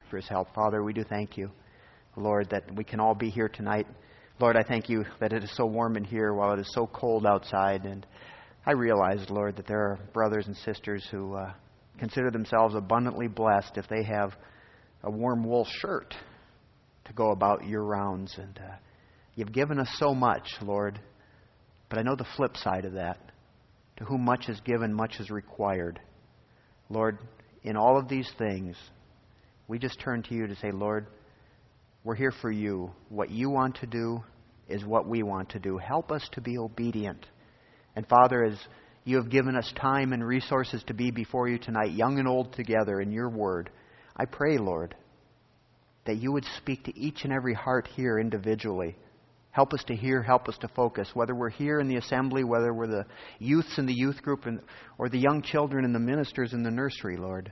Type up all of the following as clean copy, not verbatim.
for His help. Father, we do thank You, Lord, that we can all be here tonight. Lord, I thank You that it is so warm in here while it is so cold outside. And I realize, Lord, that there are brothers and sisters who consider themselves abundantly blessed if they have a warm wool shirt to go about year rounds. And You've given us so much, Lord. But I know the flip side of that. To whom much is given, much is required. Lord, in all of these things, we just turn to You to say, Lord, we're here for You. What You want to do is what we want to do. Help us to be obedient. And Father, as You have given us time and resources to be before You tonight, young and old together in Your Word, I pray, Lord, that You would speak to each and every heart here individually. Help us to hear, help us to focus, whether we're here in the assembly, whether we're the youths in the youth group, or the young children and the ministers in the nursery, Lord.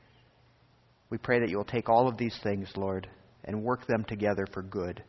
We pray that You will take all of these things, Lord, and work them together for good.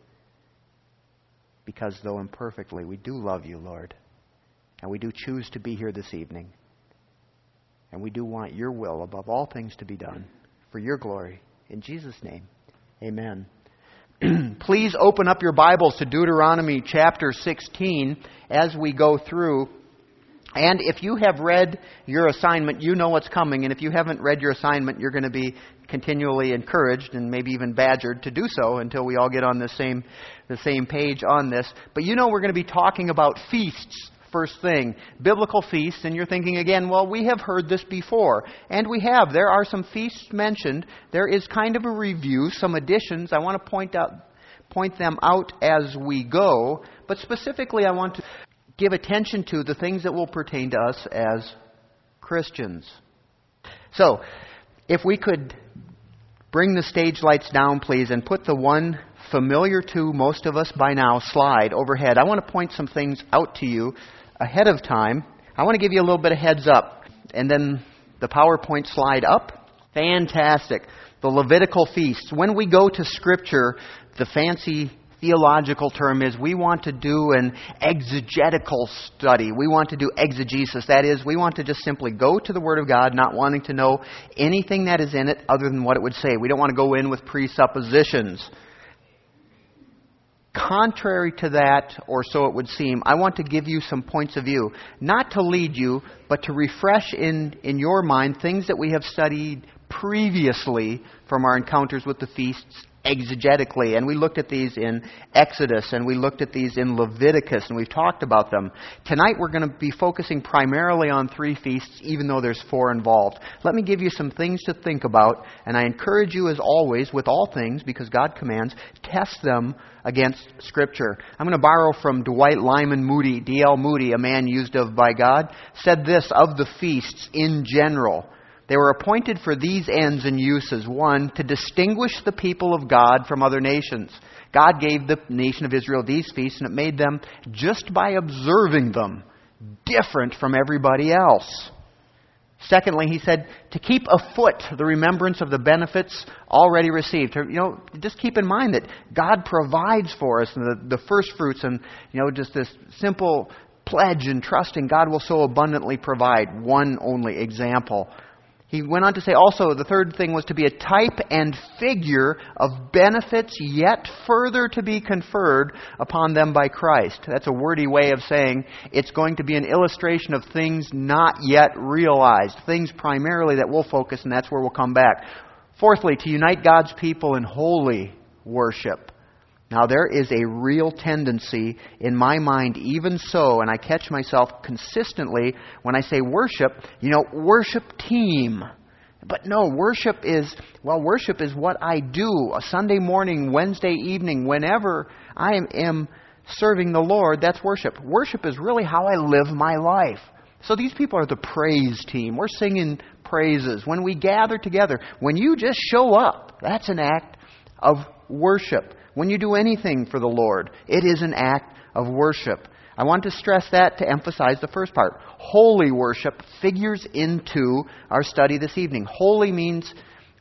Because though imperfectly, we do love You, Lord. And we do choose to be here this evening. And we do want Your will above all things to be done for Your glory. In Jesus' name, amen. Please open up your Bibles to Deuteronomy chapter 16 as we go through. And if you have read your assignment, you know what's coming. And if you haven't read your assignment, you're going to be continually encouraged and maybe even badgered to do so until we all get on the same page on this. But you know we're going to be talking about feasts. First thing, biblical feasts, and you're thinking again, well, we have heard this before. And we have. There are some feasts mentioned. There is kind of a review, some additions. I want to point them out as we go. But specifically, I want to give attention to the things that will pertain to us as Christians. So, if we could bring the stage lights down, please, and put the one familiar to most of us by now slide overhead. I want to point some things out to you ahead of time. I want to give you a little bit of heads up. And then the PowerPoint slide up. Fantastic. The Levitical feasts. When we go to Scripture, the fancy theological term is we want to do an exegetical study. We want to do exegesis. That is, we want to just simply go to the Word of God, not wanting to know anything that is in it other than what it would say. We don't want to go in with presuppositions. Contrary to that, or so it would seem, I want to give you some points of view. Not to lead you, but to refresh in your mind things that we have studied previously from our encounters with the feasts exegetically. And we looked at these in Exodus, and we looked at these in Leviticus, and we've talked about them. Tonight we're going to be focusing primarily on 3 feasts, even though there's 4 involved. Let me give you some things to think about, and I encourage you, as always, with all things, because God commands, test them against Scripture. I'm going to borrow from Dwight Lyman Moody, D.L. Moody, a man used of by God, said this of the feasts in general. They were appointed for these ends and uses. 1, to distinguish the people of God from other nations. God gave the nation of Israel these feasts, and it made them, just by observing them, different from everybody else. Secondly, he said, to keep afoot the remembrance of the benefits already received. Just keep in mind that God provides for us the first fruits, and just this simple pledge and trusting God will so abundantly provide. One only example. He went on to say also the third thing was to be a type and figure of benefits yet further to be conferred upon them by Christ. That's a wordy way of saying it's going to be an illustration of things not yet realized. Things primarily that we'll focus, and that's where we'll come back. Fourthly, to unite God's people in holy worship. Now, there is a real tendency in my mind, even so, and I catch myself consistently when I say worship, worship team. But no, worship is what I do. A Sunday morning, Wednesday evening, whenever I am serving the Lord, that's worship. Worship is really how I live my life. So these people are the praise team. We're singing praises. When we gather together, when you just show up, that's an act of worship. When you do anything for the Lord, it is an act of worship. I want to stress that to emphasize the first part. Holy worship figures into our study this evening. Holy means,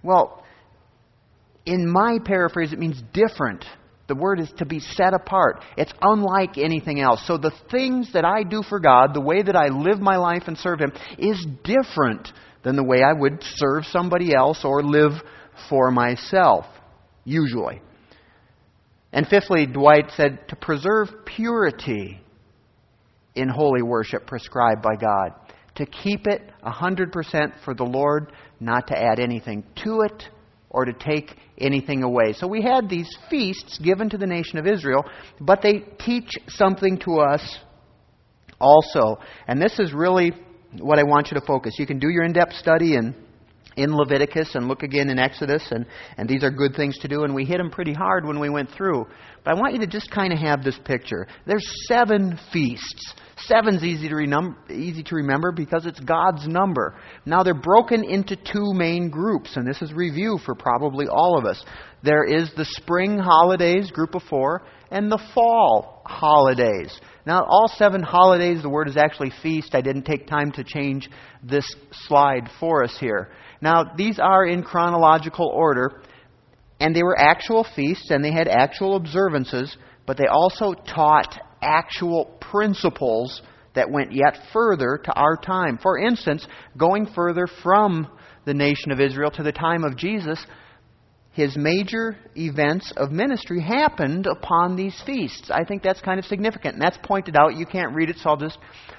in my paraphrase, it means different. The word is to be set apart. It's unlike anything else. So the things that I do for God, the way that I live my life and serve Him, is different than the way I would serve somebody else or live for myself, usually. And fifthly, Dwight said, to preserve purity in holy worship prescribed by God. To keep it 100% for the Lord, not to add anything to it or to take anything away. So we had these feasts given to the nation of Israel, but they teach something to us also. And this is really what I want you to focus. You can do your in-depth study in Leviticus and look again in Exodus, and these are good things to do, and we hit them pretty hard when we went through. But I want you to just kind of have this picture. There's 7 feasts. 7's easy to remember because it's God's number. Now they're broken into 2 main groups, and this is review for probably all of us. There is the spring holidays, group of 4, and the fall holidays. Now all 7 holidays, the word is actually feast. I didn't take time to change this slide for us here. Now these are in chronological order, and they were actual feasts, and they had actual observances, but they also taught actual principles that went yet further to our time. For instance, going further from the nation of Israel to the time of Jesus, His major events of ministry happened upon these feasts. I think that's kind of significant, and that's pointed out. You can't read it, so I'll just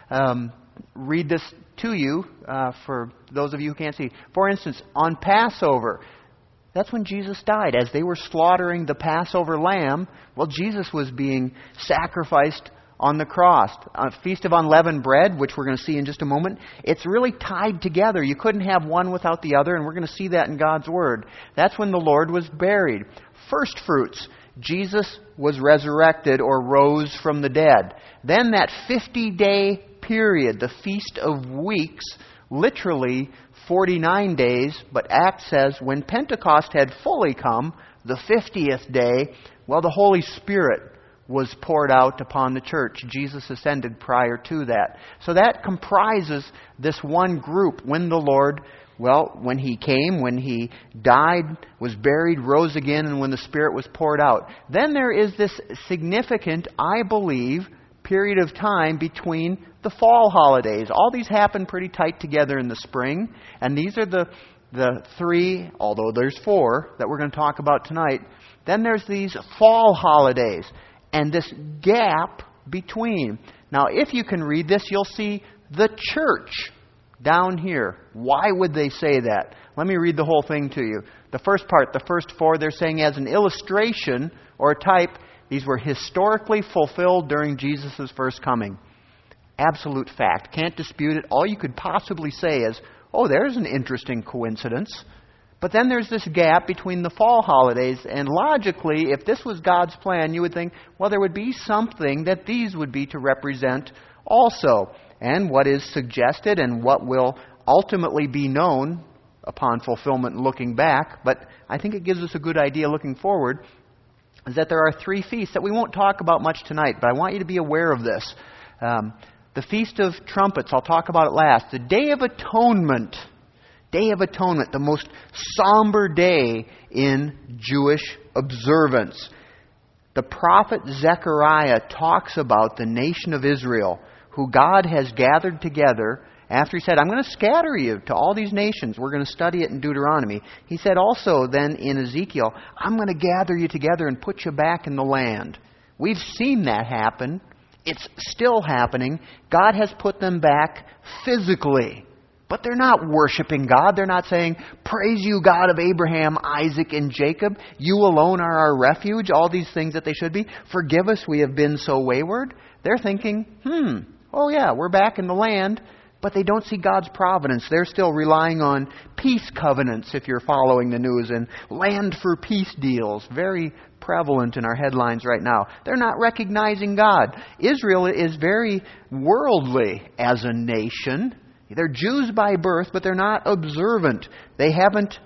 read this to you for those of you who can't see. For instance, on Passover, that's when Jesus died. As they were slaughtering the Passover lamb, well, Jesus was being sacrificed on the cross. Feast of Unleavened Bread, which we're going to see in just a moment, it's really tied together. You couldn't have one without the other, and we're going to see that in God's Word. That's when the Lord was buried. First fruits, Jesus was resurrected or rose from the dead. Then that 50-day period, the Feast of Weeks, literally 49 days, but Acts says when Pentecost had fully come, the 50th day, well, the Holy Spirit was poured out upon the church. Jesus ascended prior to that. So that comprises this one group when the Lord, well, when He came, when He died, was buried, rose again, and when the Spirit was poured out. Then there is this significant, I believe, period of time between the fall holidays. All these happen pretty tight together in the spring, and these are the 3, although there's 4, that we're going to talk about tonight. Then there's these fall holidays, and this gap between. Now, if you can read this, you'll see the church down here. Why would they say that? Let me read the whole thing to you. The first part, the first 4, they're saying as an illustration or a type, these were historically fulfilled during Jesus' first coming. Absolute fact. Can't dispute it. All you could possibly say is, oh, there's an interesting coincidence. But then there's this gap between the fall holidays, and logically, if this was God's plan, you would think, well, there would be something that these would be to represent also. And what is suggested and what will ultimately be known upon fulfillment looking back, but I think it gives us a good idea looking forward, is that there are 3 feasts that we won't talk about much tonight, but I want you to be aware of this. The Feast of Trumpets, I'll talk about it last. The Day of Atonement. Day of Atonement, the most somber day in Jewish observance. The prophet Zechariah talks about the nation of Israel, who God has gathered together after He said, I'm going to scatter you to all these nations. We're going to study it in Deuteronomy. He said also then in Ezekiel, I'm going to gather you together and put you back in the land. We've seen that happen. It's still happening. God has put them back physically. But they're not worshiping God. They're not saying, praise you, God of Abraham, Isaac, and Jacob. You alone are our refuge. All these things that they should be. Forgive us, we have been so wayward. They're thinking, oh yeah, we're back in the land. But they don't see God's providence. They're still relying on peace covenants, if you're following the news, and land for peace deals. Very prevalent in our headlines right now. They're not recognizing God. Israel is very worldly as a nation. They're Jews by birth, but they're not observant. They haven't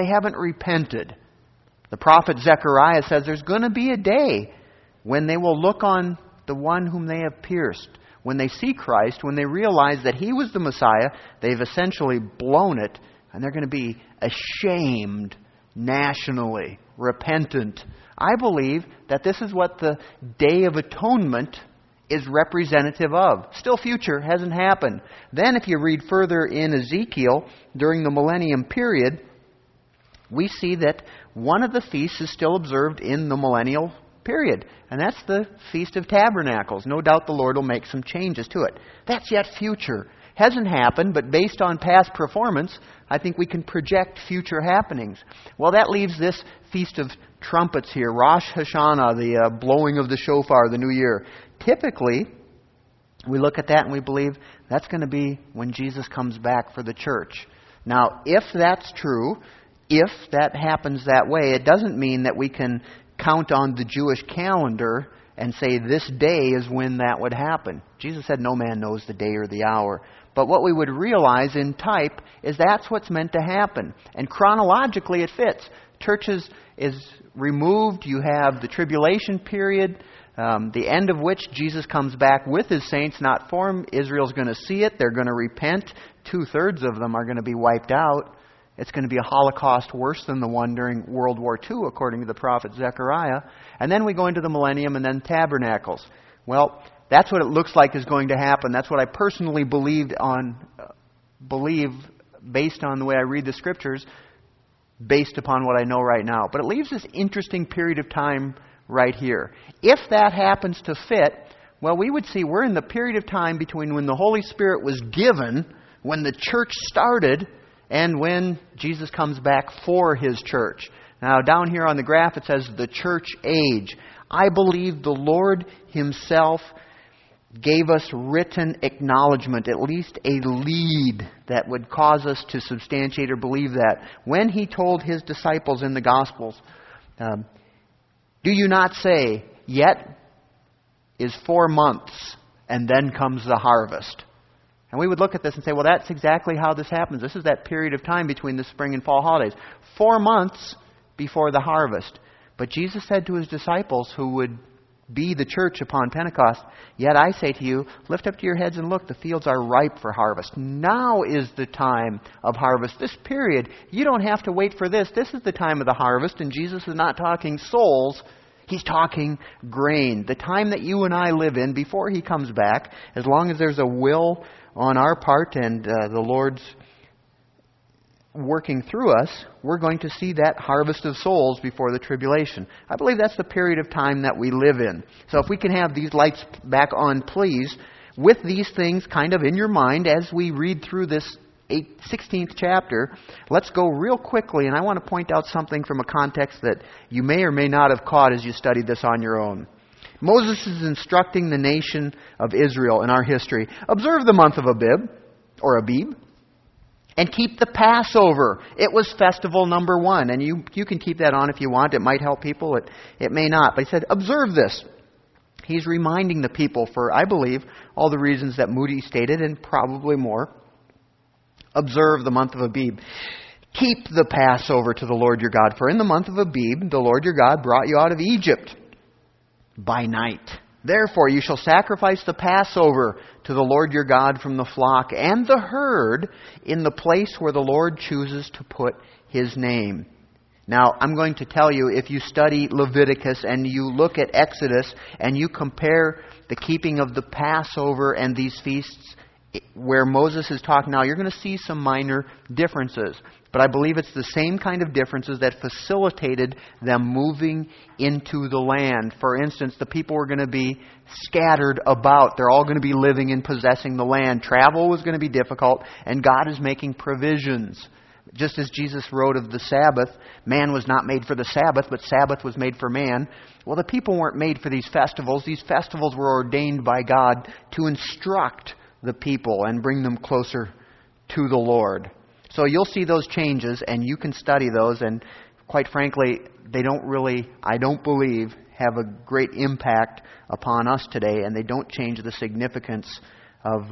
repented. The prophet Zechariah says there's going to be a day when they will look on the one whom they have pierced. When they see Christ, when they realize that He was the Messiah, they've essentially blown it, and they're going to be ashamed nationally, repentant. I believe that this is what the Day of Atonement is representative of. Still future, hasn't happened. Then if you read further in Ezekiel, during the millennium period, we see that one of the feasts is still observed in the millennial period, and that's the Feast of Tabernacles. No doubt the Lord will make some changes to it. That's yet future. Hasn't happened, but based on past performance, I think we can project future happenings. Well, that leaves this Feast of Trumpets here, Rosh Hashanah, the blowing of the shofar, the new year. Typically, we look at that and we believe that's going to be when Jesus comes back for the church. Now, if that's true, if that happens that way, it doesn't mean that we can count on the Jewish calendar and say this day is when that would happen. Jesus said no man knows the day or the hour. But what we would realize in type is that's what's meant to happen. And chronologically it fits. Churches is removed. You have the tribulation period, the end of which Jesus comes back with His saints, not for them. Israel's going to see it. They're going to repent. 2/3 of them are going to be wiped out. It's going to be a Holocaust worse than the one during World War II, according to the prophet Zechariah. And then we go into the millennium and then tabernacles. Well, that's what it looks like is going to happen. That's what I personally believe based on the way I read the Scriptures, based upon what I know right now. But it leaves this interesting period of time right here. If that happens to fit, well, we would see we're in the period of time between when the Holy Spirit was given, when the church started, and when Jesus comes back for His church. Now, down here on the graph it says the church age. I believe the Lord Himself gave us written acknowledgement, at least a lead that would cause us to substantiate or believe that. When He told His disciples in the Gospels, do you not say, yet is 4 months, and then comes the harvest? And we would look at this and say, well, that's exactly how this happens. This is that period of time between the spring and fall holidays. 4 months before the harvest. But Jesus said to His disciples, who would be the church upon Pentecost, yet I say to you, lift up to your heads and look, the fields are ripe for harvest. Now is the time of harvest. This period, you don't have to wait for this. This is the time of the harvest, and Jesus is not talking souls. He's talking grain. The time that you and I live in before He comes back, as long as there's a will on our part and the Lord's working through us, we're going to see that harvest of souls before the tribulation. I believe that's the period of time that we live in. So if we can have these lights back on, please, with these things kind of in your mind as we read through this 16th chapter, let's go real quickly, and I want to point out something from a context that you may or may not have caught as you studied this on your own. Moses is instructing the nation of Israel in our history. Observe the month of Abib, or Abib, and keep the Passover. It was festival number 1, and you can keep that on if you want. It might help people. It may not. But he said, observe this. He's reminding the people for, I believe, all the reasons that Moody stated, and probably more. Observe the month of Abib. Keep the Passover to the Lord your God. For in the month of Abib, the Lord your God brought you out of Egypt by night. Therefore you shall sacrifice the Passover to the Lord your God from the flock and the herd in the place where the Lord chooses to put His name. Now, I'm going to tell you, if you study Leviticus and you look at Exodus and you compare the keeping of the Passover and these feasts where Moses is talking now, you're going to see some minor differences. But I believe it's the same kind of differences that facilitated them moving into the land. For instance, the people were going to be scattered about. They're all going to be living and possessing the land. Travel was going to be difficult, and God is making provisions. Just as Jesus wrote of the Sabbath, man was not made for the Sabbath, but Sabbath was made for man. Well, the people weren't made for these festivals. These festivals were ordained by God to instruct the people and bring them closer to the Lord. So you'll see those changes, and you can study those, and quite frankly, they don't really, I don't believe, have a great impact upon us today, and they don't change the significance of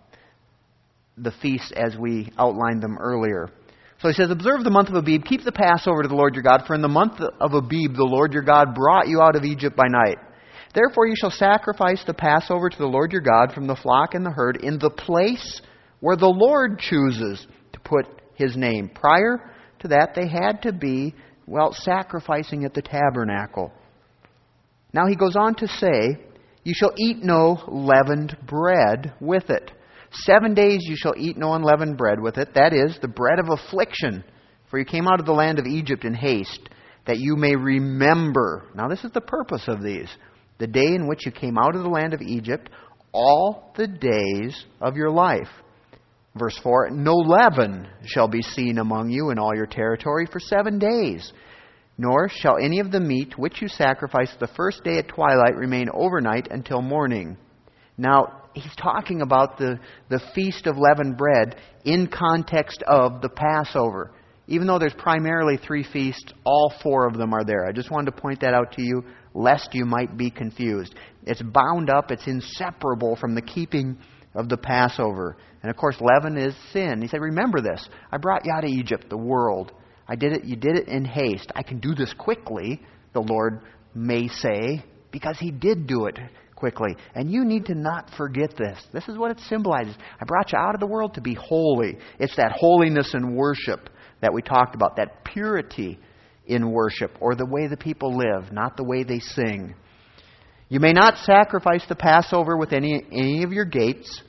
the feasts as we outlined them earlier. So he says, observe the month of Abib, keep the Passover to the Lord your God, for in the month of Abib the Lord your God brought you out of Egypt by night. Therefore you shall sacrifice the Passover to the Lord your God from the flock and the herd in the place where the Lord chooses to put His name. Prior to that, they had to be, sacrificing at the tabernacle. Now he goes on to say, you shall eat no leavened bread with it. 7 days you shall eat no unleavened bread with it. That is, the bread of affliction For you came out of the land of Egypt in haste, that you may remember. Now this is the purpose of these. The day in which you came out of the land of Egypt, all the days of your life. Verse 4, no leaven shall be seen among you in all your territory for 7 days. Nor shall any of the meat which you sacrifice the first day at twilight remain overnight until morning. Now, he's talking about the Feast of Leavened Bread in context of the Passover. Even though there's primarily 3 feasts, all 4 of them are there. I just wanted to point that out to you, lest you might be confused. It's bound up, it's inseparable from the keeping of the Passover. And of course, leaven is sin. He said, remember this. I brought you out of Egypt, the world. I did it. You did it in haste. I can do this quickly, the Lord may say, because He did do it quickly. And you need to not forget this. This is what it symbolizes. I brought you out of the world to be holy. It's that holiness in worship that we talked about, that purity in worship, or the way the people live, not the way they sing. You may not sacrifice the Passover with any of your gates,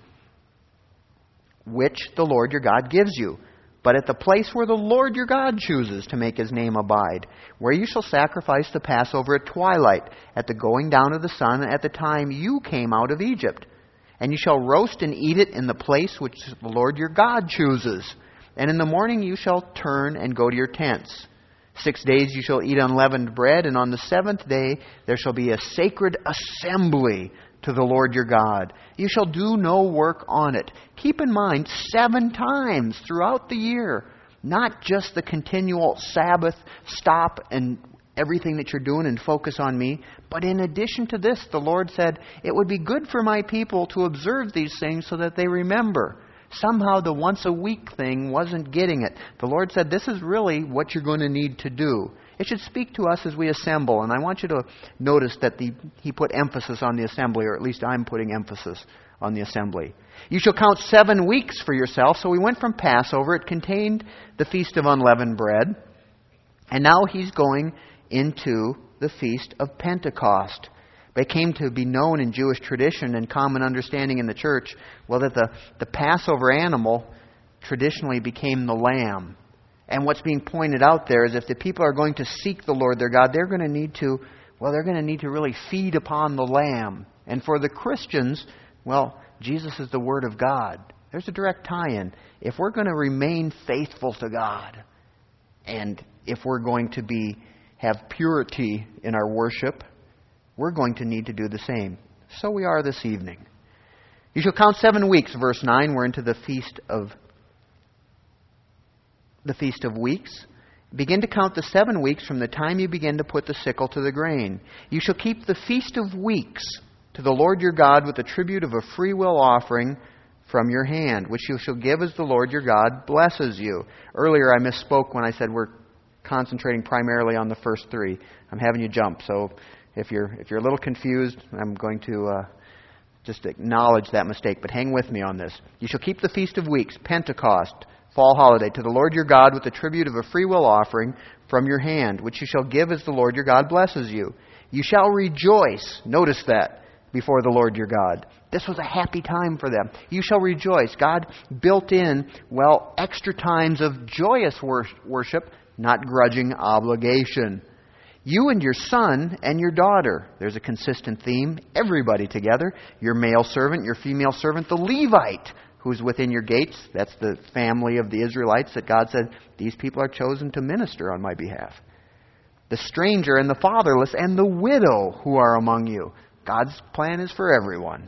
which the Lord your God gives you, but at the place where the Lord your God chooses to make His name abide, where you shall sacrifice the Passover at twilight, at the going down of the sun, at the time you came out of Egypt. And you shall roast and eat it in the place which the Lord your God chooses. And in the morning you shall turn and go to your tents. 6 days you shall eat unleavened bread, and on the 7th day there shall be a sacred assembly to the Lord your God. You shall do no work on it. Keep in mind, 7 times throughout the year, not just the continual Sabbath, stop and everything that you're doing and focus on me. But in addition to this, the Lord said, it would be good for my people to observe these things so that they remember. Somehow the once a week thing wasn't getting it. The Lord said, this is really what you're going to need to do. It should speak to us as we assemble. And I want you to notice that He put emphasis on the assembly, or at least I'm putting emphasis on the assembly. You shall count 7 weeks for yourself. So we went from Passover. It contained the Feast of Unleavened Bread. And now He's going into the Feast of Pentecost. But it came to be known in Jewish tradition and common understanding in the church, well, that the Passover animal traditionally became the lamb. And what's being pointed out there is if the people are going to seek the Lord their God, they're going to need to really feed upon the lamb. And for the Christians, well, Jesus is the Word of God. There's a direct tie-in. If we're going to remain faithful to God, and if we're going to have purity in our worship, we're going to need to do the same. So we are this evening. You shall count 7 weeks, verse 9. We're into the Feast of Weeks. Begin to count the 7 weeks from the time you begin to put the sickle to the grain. You shall keep the Feast of Weeks to the Lord your God with a tribute of a freewill offering from your hand, which you shall give as the Lord your God blesses you. Earlier I misspoke when I said we're concentrating primarily on the first 3. I'm having you jump, so if you're a little confused, I'm going to just acknowledge that mistake, but hang with me on this. You shall keep the Feast of Weeks, Pentecost, fall holiday, to the Lord your God with the tribute of a freewill offering from your hand, which you shall give as the Lord your God blesses you. You shall rejoice, notice that, before the Lord your God. This was a happy time for them. You shall rejoice. God built in, extra times of joyous worship, not grudging obligation. You and your son and your daughter. There's a consistent theme. Everybody together. Your male servant, your female servant, the Levite who's within your gates. That's the family of the Israelites that God said, these people are chosen to minister on my behalf. The stranger and the fatherless and the widow who are among you. God's plan is for everyone.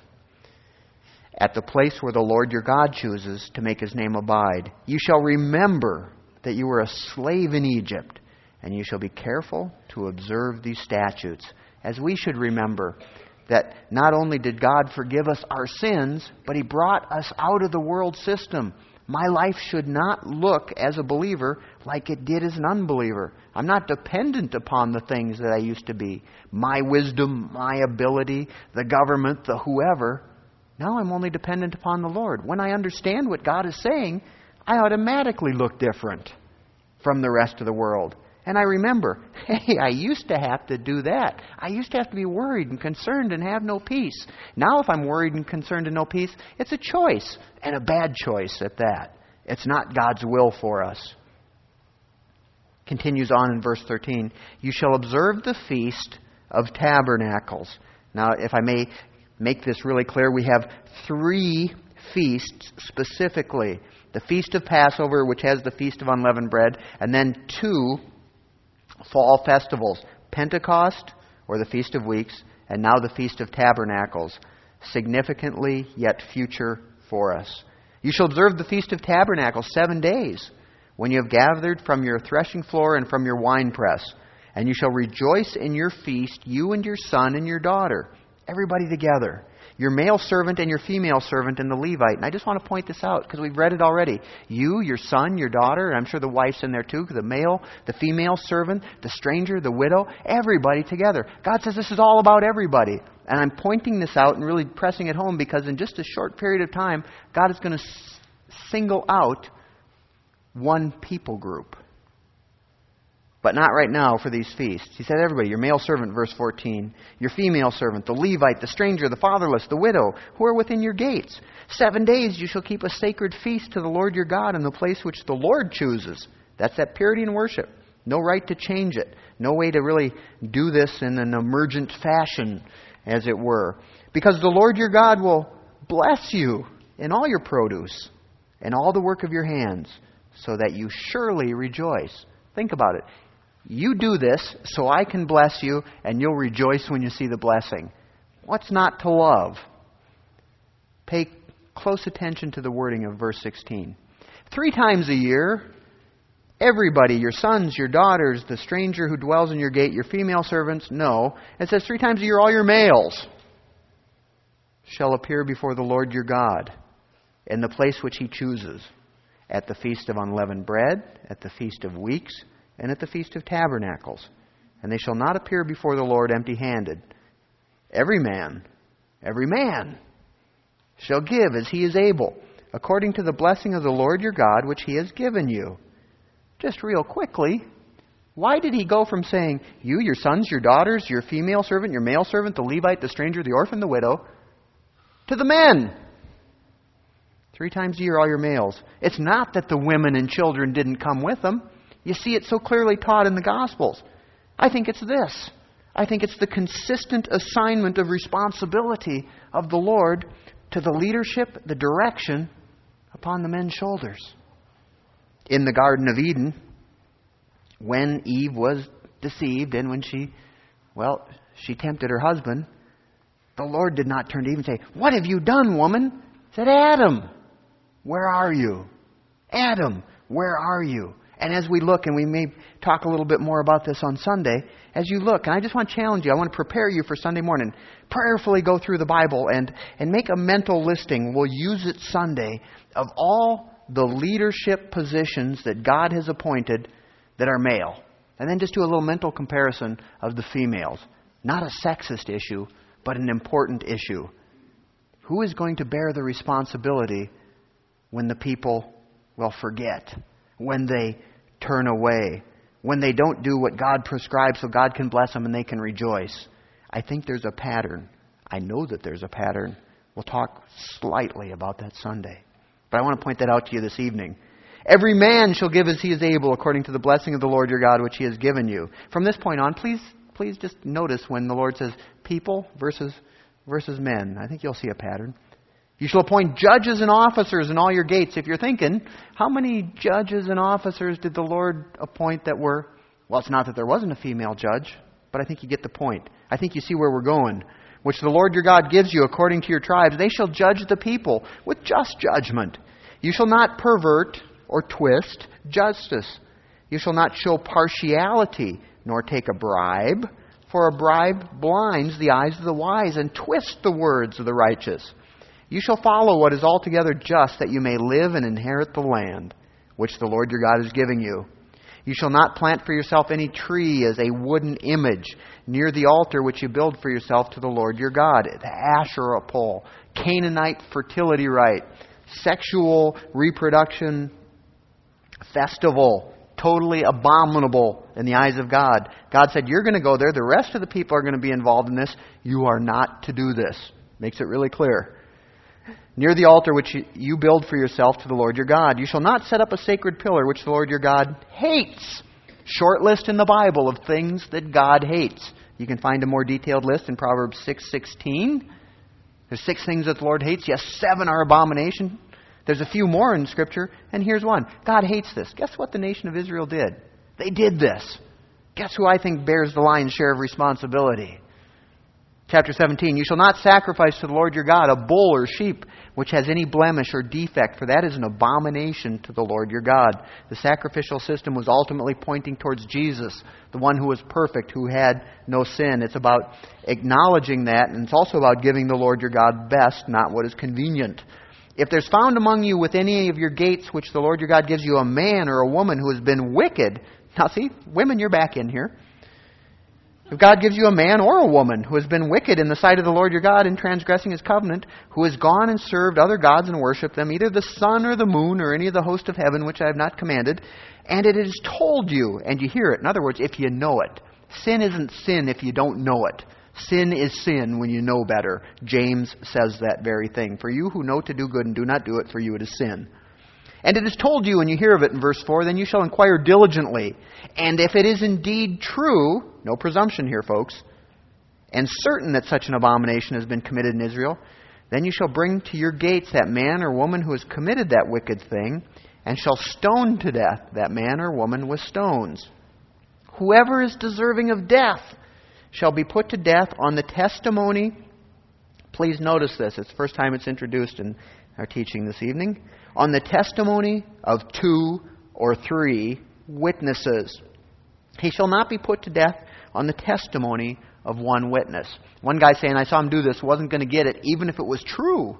At the place where the Lord your God chooses to make His name abide. You shall remember that you were a slave in Egypt. And you shall be careful to observe these statutes. As we should remember that not only did God forgive us our sins, but He brought us out of the world system. My life should not look as a believer like it did as an unbeliever. I'm not dependent upon the things that I used to be. My wisdom, my ability, the government, the whoever. Now I'm only dependent upon the Lord. When I understand what God is saying, I automatically look different from the rest of the world. And I remember, hey, I used to have to do that. I used to have to be worried and concerned and have no peace. Now if I'm worried and concerned and no peace, it's a choice, and a bad choice at that. It's not God's will for us. Continues on in verse 13. You shall observe the Feast of Tabernacles. Now, if I may make this really clear, we have 3 feasts specifically. The Feast of Passover, which has the Feast of Unleavened Bread, and then 2 fall festivals. Pentecost, or the Feast of Weeks, and now the Feast of Tabernacles. Significantly, yet future for us. You shall observe the Feast of Tabernacles 7 days, when you have gathered from your threshing floor and from your winepress. And you shall rejoice in your feast, you and your son and your daughter, everybody together. Your male servant and your female servant and the Levite. And I just want to point this out because we've read it already. You, your son, your daughter, and I'm sure the wife's in there too, the male, the female servant, the stranger, the widow, everybody together. God says this is all about everybody. And I'm pointing this out and really pressing it home because in just a short period of time, God is going to single out one people group. But not right now for these feasts. He said everybody, your male servant, verse 14, your female servant, the Levite, the stranger, the fatherless, the widow, who are within your gates. 7 days you shall keep a sacred feast to the Lord your God in the place which the Lord chooses. That's that purity and worship. No right to change it. No way to really do this in an emergent fashion, as it were. Because the Lord your God will bless you in all your produce and all the work of your hands, so that you surely rejoice. Think about it. You do this so I can bless you, and you'll rejoice when you see the blessing. What's not to love? Pay close attention to the wording of verse 16. 3 times a year, everybody, your sons, your daughters, the stranger who dwells in your gate, your female servants, no. It says 3 times a year, all your males shall appear before the Lord your God in the place which He chooses, at the Feast of Unleavened Bread, at the Feast of Weeks, and at the Feast of Tabernacles. And they shall not appear before the Lord empty-handed. Every man shall give as he is able, according to the blessing of the Lord your God, which He has given you. Just real quickly, why did He go from saying, you, your sons, your daughters, your female servant, your male servant, the Levite, the stranger, the orphan, the widow, to the men? 3 times a year, all your males. It's not that the women and children didn't come with them. You see it so clearly taught in the Gospels. I think it's this. I think it's the consistent assignment of responsibility of the Lord to the leadership, the direction upon the men's shoulders. In the Garden of Eden, when Eve was deceived and when she tempted her husband, the Lord did not turn to Eve and say, "What have you done, woman?" He said, "Adam, where are you? Adam, where are you?" And as we look, and we may talk a little bit more about this on Sunday, as you look, and I just want to challenge you, I want to prepare you for Sunday morning. Prayerfully go through the Bible and make a mental listing. We'll use it Sunday of all the leadership positions that God has appointed that are male. And then just do a little mental comparison of the females. Not a sexist issue, but an important issue. Who is going to bear the responsibility when the people will forget? When they turn away? When they don't do what God prescribes so God can bless them and they can rejoice? I think there's a pattern. I know that there's a pattern. We'll talk slightly about that Sunday. But I want to point that out to you this evening. Every man shall give as he is able according to the blessing of the Lord your God which He has given you. From this point on, please just notice when the Lord says people versus men. I think you'll see a pattern. You shall appoint judges and officers in all your gates. If you're thinking, how many judges and officers did the Lord appoint that were... Well, it's not that there wasn't a female judge, but I think you get the point. I think you see where we're going. Which the Lord your God gives you according to your tribes. They shall judge the people with just judgment. You shall not pervert or twist justice. You shall not show partiality, nor take a bribe. For a bribe blinds the eyes of the wise and twists the words of the righteous. You shall follow what is altogether just, that you may live and inherit the land which the Lord your God is giving you. You shall not plant for yourself any tree as a wooden image near the altar which you build for yourself to the Lord your God. The Asherah pole, Canaanite fertility rite, sexual reproduction festival, totally abominable in the eyes of God. God said, you're going to go there. The rest of the people are going to be involved in this. You are not to do this. Makes it really clear. Near the altar which you build for yourself to the Lord your God. You shall not set up a sacred pillar which the Lord your God hates. short list in the Bible of things that God hates. You can find a more detailed list in Proverbs 6:16. There's 6 things that the Lord hates. Yes, 7 are abomination. There's a few more in Scripture, and here's one. God hates this. Guess what the nation of Israel did? They did this. Guess who I think bears the lion's share of responsibility? Chapter 17, you shall not sacrifice to the Lord your God a bull or sheep which has any blemish or defect, for that is an abomination to the Lord your God. The sacrificial system was ultimately pointing towards Jesus, the one who was perfect, who had no sin. It's about acknowledging that, and it's also about giving the Lord your God best, not what is convenient. If there's found among you with any of your gates which the Lord your God gives you a man or a woman who has been wicked. Now see, women, you're back in here. If God gives you a man or a woman who has been wicked in the sight of the Lord your God in transgressing His covenant, who has gone and served other gods and worshipped them, either the sun or the moon or any of the host of heaven which I have not commanded, and it is told you, and you hear it. In other words, if you know it. Sin isn't sin if you don't know it. Sin is sin when you know better. James says that very thing. For you who know to do good and do not do it, for you it is sin. And it is told you, and you hear of it in verse 4, then you shall inquire diligently. And if it is indeed true, no presumption here, folks, and certain that such an abomination has been committed in Israel, then you shall bring to your gates that man or woman who has committed that wicked thing, and shall stone to death that man or woman with stones. Whoever is deserving of death shall be put to death on the testimony. Please notice this. It's the first time it's introduced in our teaching this evening. On the testimony of 2 or 3 witnesses. He shall not be put to death on the testimony of 1 witness. One guy saying, I saw him do this, wasn't going to get it, even if it was true.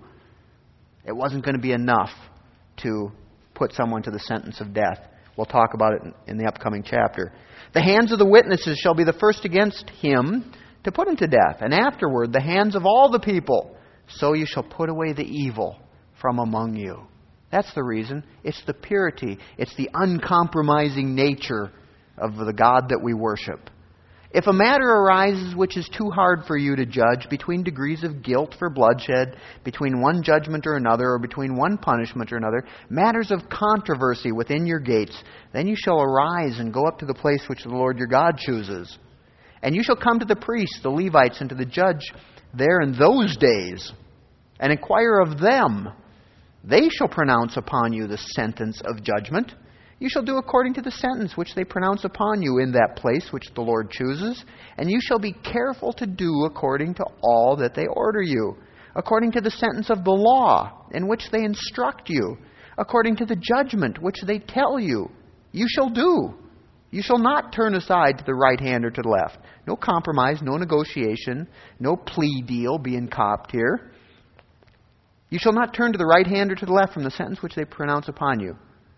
It wasn't going to be enough to put someone to the sentence of death. We'll talk about it in the upcoming chapter. The hands of the witnesses shall be the first against him to put him to death, and afterward the hands of all the people. So you shall put away the evil from among you. That's the reason. It's the purity. It's the uncompromising nature of the God that we worship. If a matter arises which is too hard for you to judge, between degrees of guilt for bloodshed, between one judgment or another, or between one punishment or another, matters of controversy within your gates, then you shall arise and go up to the place which the Lord your God chooses. And you shall come to the priests, the Levites, and to the judge there in those days, and inquire of them. They shall pronounce upon you the sentence of judgment. You shall do according to the sentence which they pronounce upon you in that place which the Lord chooses, and you shall be careful to do according to all that they order you, according to the sentence of the law in which they instruct you, according to the judgment which they tell you. You shall do. You shall not turn aside to the right hand or to the left. No compromise, no negotiation, no plea deal being copped here. You shall not turn to the right hand or to the left from the sentence which they pronounce upon you.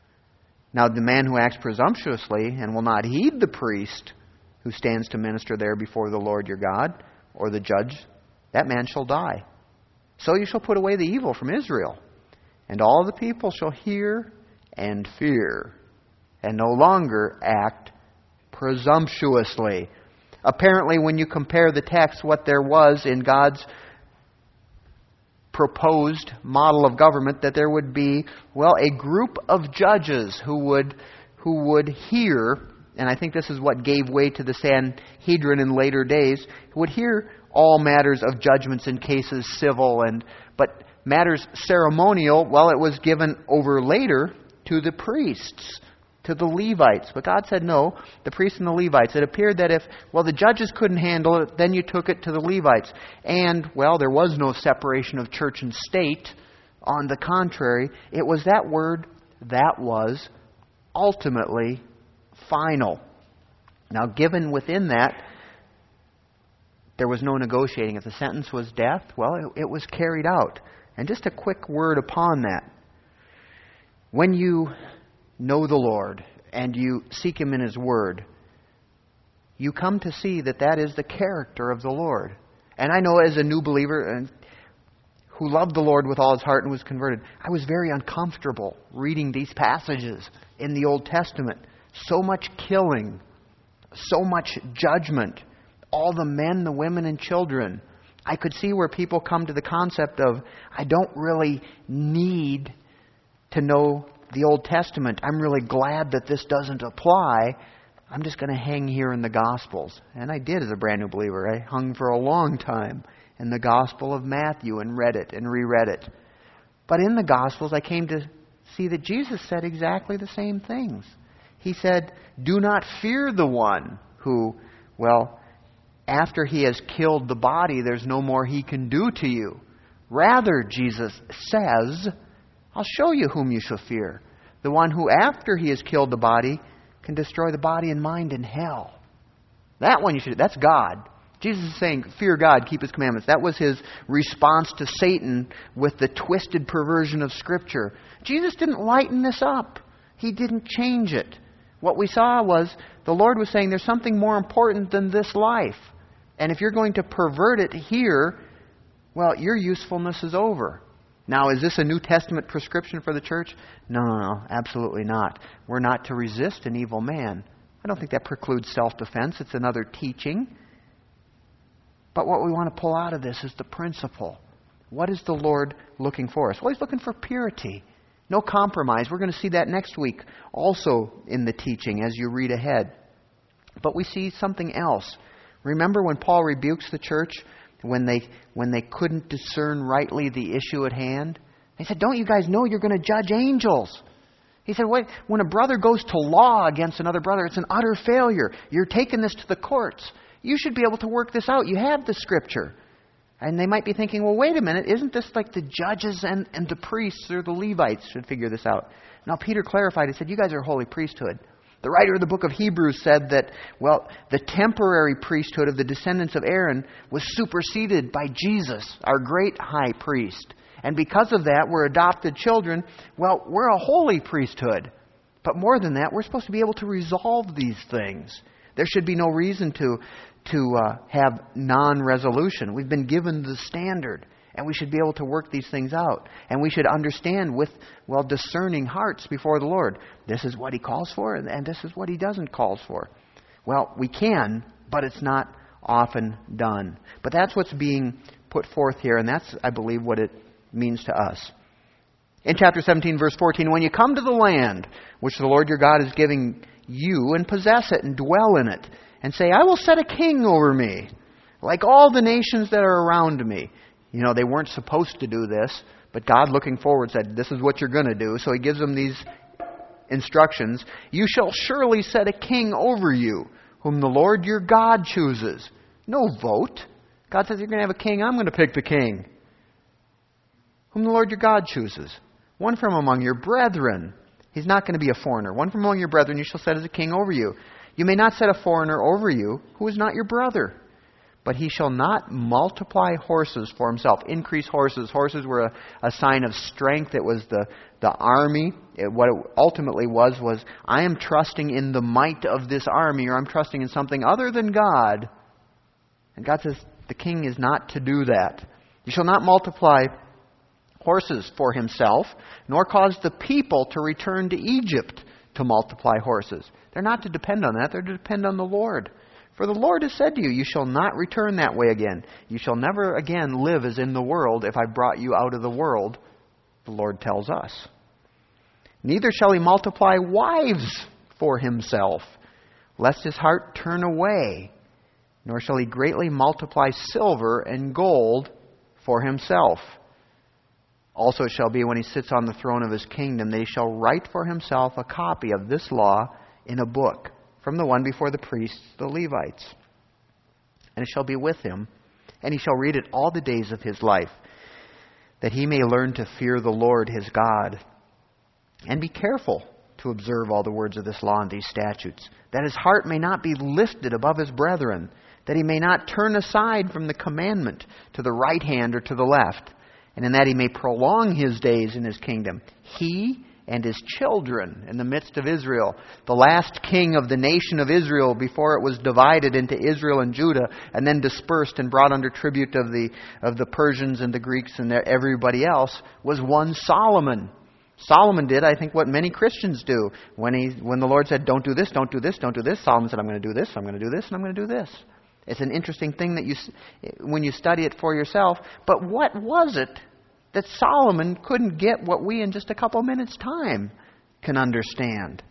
Now the man who acts presumptuously and will not heed the priest who stands to minister there before the Lord your God, or the judge, that man shall die. So you shall put away the evil from Israel. And all the people shall hear and fear, and no longer act presumptuously. Apparently, when you compare the text, what there was in God's proposed model of government, that there would be, a group of judges who would hear, and I think this is what gave way to the Sanhedrin in later days, who would hear all matters of judgments in cases civil, but matters ceremonial, it was given over later to the priests, to the Levites. But God said no, the priests and the Levites. It appeared that if, the judges couldn't handle it, then you took it to the Levites. And, there was no separation of church and state. On the contrary, it was that word that was ultimately final. Now, given within that, there was no negotiating. If the sentence was death, it was carried out. And just a quick word upon that. When you know the Lord and you seek Him in His Word, you come to see that is the character of the Lord. And I know as a new believer who loved the Lord with all his heart and was converted, I was very uncomfortable reading these passages in the Old Testament. So much killing, so much judgment, all the men, the women, and children. I could see where people come to the concept of, I don't really need to know the Old Testament. I'm really glad that this doesn't apply. I'm just going to hang here in the Gospels. And I did as a brand new believer. I hung for a long time in the Gospel of Matthew and read it and reread it. But in the Gospels, I came to see that Jesus said exactly the same things. He said, do not fear the one who, after he has killed the body, there's no more he can do to you. Rather, Jesus says, I'll show you whom you shall fear. The one who, after he has killed the body, can destroy the body and mind in hell. That one you should. That's God. Jesus is saying, fear God, keep His commandments. That was His response to Satan with the twisted perversion of Scripture. Jesus didn't lighten this up. He didn't change it. What we saw was the Lord was saying there's something more important than this life. And if you're going to pervert it here, your usefulness is over. Now, is this a New Testament prescription for the church? No, absolutely not. We're not to resist an evil man. I don't think that precludes self-defense. It's another teaching. But what we want to pull out of this is the principle. What is the Lord looking for us? Well, He's looking for purity. No compromise. We're going to see that next week also in the teaching as you read ahead. But we see something else. Remember when Paul rebukes the church when they couldn't discern rightly the issue at hand? He said, don't you guys know you're going to judge angels? He said, when a brother goes to law against another brother, it's an utter failure. You're taking this to the courts. You should be able to work this out. You have the Scripture. And they might be thinking, well, wait a minute, isn't this like the judges and the priests or the Levites should figure this out? Now, Peter clarified. He said, you guys are a holy priesthood. The writer of the book of Hebrews said that, the temporary priesthood of the descendants of Aaron was superseded by Jesus, our great high priest. And because of that, we're adopted children. We're a holy priesthood. But more than that, we're supposed to be able to resolve these things. There should be no reason to have non-resolution. We've been given the standard, and we should be able to work these things out. And we should understand with, discerning hearts before the Lord. This is what He calls for, and this is what He doesn't call for. We can, but it's not often done. But that's what's being put forth here, and that's, I believe, what it means to us. In chapter 17, verse 14, when you come to the land which the Lord your God is giving you, and possess it and dwell in it, and say, I will set a king over me, like all the nations that are around me. They weren't supposed to do this, but God, looking forward, said, this is what you're going to do. So He gives them these instructions. You shall surely set a king over you, whom the Lord your God chooses. No vote. God says, you're going to have a king. I'm going to pick the king. Whom the Lord your God chooses. One from among your brethren. He's not going to be a foreigner. One from among your brethren you shall set as a king over you. You may not set a foreigner over you who is not your brother. But he shall not multiply horses for himself. Increase horses. Horses were a sign of strength. It was the army. What it ultimately was, I am trusting in the might of this army, or I'm trusting in something other than God. And God says the king is not to do that. You shall not multiply horses for himself, nor cause the people to return to Egypt to multiply horses. They're not to depend on that. They're to depend on the Lord. For the Lord has said to you, you shall not return that way again. You shall never again live as in the world if I brought you out of the world, the Lord tells us. Neither shall he multiply wives for himself, lest his heart turn away. Nor shall he greatly multiply silver and gold for himself. Also it shall be when he sits on the throne of his kingdom, that he shall write for himself a copy of this law in a book, from the one before the priests, the Levites. And it shall be with him, and he shall read it all the days of his life, that he may learn to fear the Lord his God, and be careful to observe all the words of this law and these statutes, that his heart may not be lifted above his brethren, that he may not turn aside from the commandment to the right hand or to the left, and in that he may prolong his days in his kingdom, he and his children in the midst of Israel. The last king of the nation of Israel before it was divided into Israel and Judah and then dispersed and brought under tribute of the Persians and the Greeks and everybody else was one Solomon. Solomon did, I think, what many Christians do. When the Lord said, don't do this, don't do this, don't do this, Solomon said, I'm going to do this, I'm going to do this, and I'm going to do this. It's an interesting thing that when you study it for yourself. But what was it that Solomon couldn't get what we in just a couple minutes' time can understand?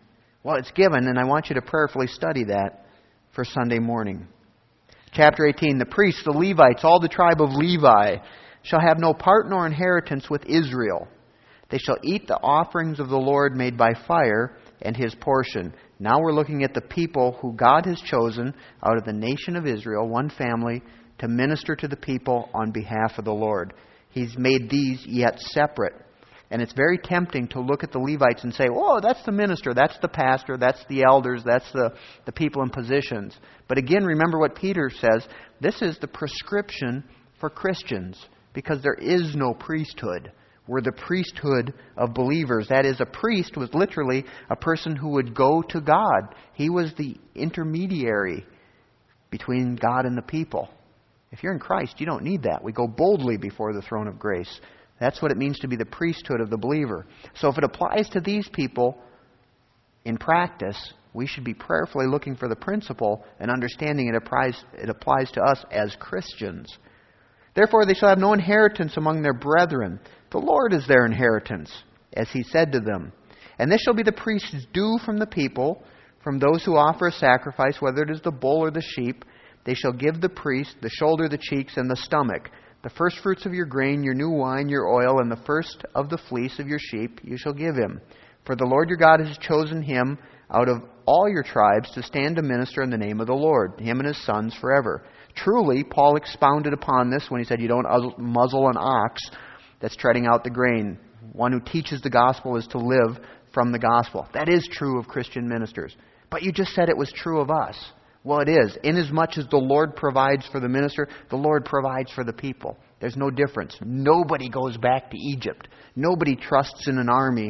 Well, it's given, and I want you to prayerfully study that for Sunday morning. Chapter 18, the priests, the Levites, all the tribe of Levi, shall have no part nor inheritance with Israel. They shall eat the offerings of the Lord made by fire and His portion. Now we're looking at the people who God has chosen out of the nation of Israel, one family, to minister to the people on behalf of the Lord. He's made these yet separate. And it's very tempting to look at the Levites and say, oh, that's the minister, that's the pastor, that's the elders, that's the people in positions. But again, remember what Peter says. This is the prescription for Christians, because there is no priesthood. We're the priesthood of believers. That is, a priest was literally a person who would go to God. He was the intermediary between God and the people. If you're in Christ, you don't need that. We go boldly before the throne of grace. That's what it means to be the priesthood of the believer. So if it applies to these people in practice, we should be prayerfully looking for the principle and understanding it applies to us as Christians. Therefore they shall have no inheritance among their brethren. The Lord is their inheritance, as He said to them. And this shall be the priest's due from the people, from those who offer a sacrifice, whether it is the bull or the sheep. They shall give the priest the shoulder, the cheeks, and the stomach. The first fruits of your grain, your new wine, your oil, and the first of the fleece of your sheep you shall give him. For the Lord your God has chosen him out of all your tribes to stand to minister in the name of the Lord, him and his sons forever. Truly, Paul expounded upon this when he said, you don't muzzle an ox that's treading out the grain. One who teaches the gospel is to live from the gospel. That is true of Christian ministers. But you just said it was true of us. Well, it is. Inasmuch as the Lord provides for the minister, the Lord provides for the people. There's no difference. Nobody goes back to Egypt. Nobody trusts in an army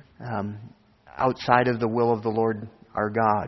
outside of the will of the Lord our God.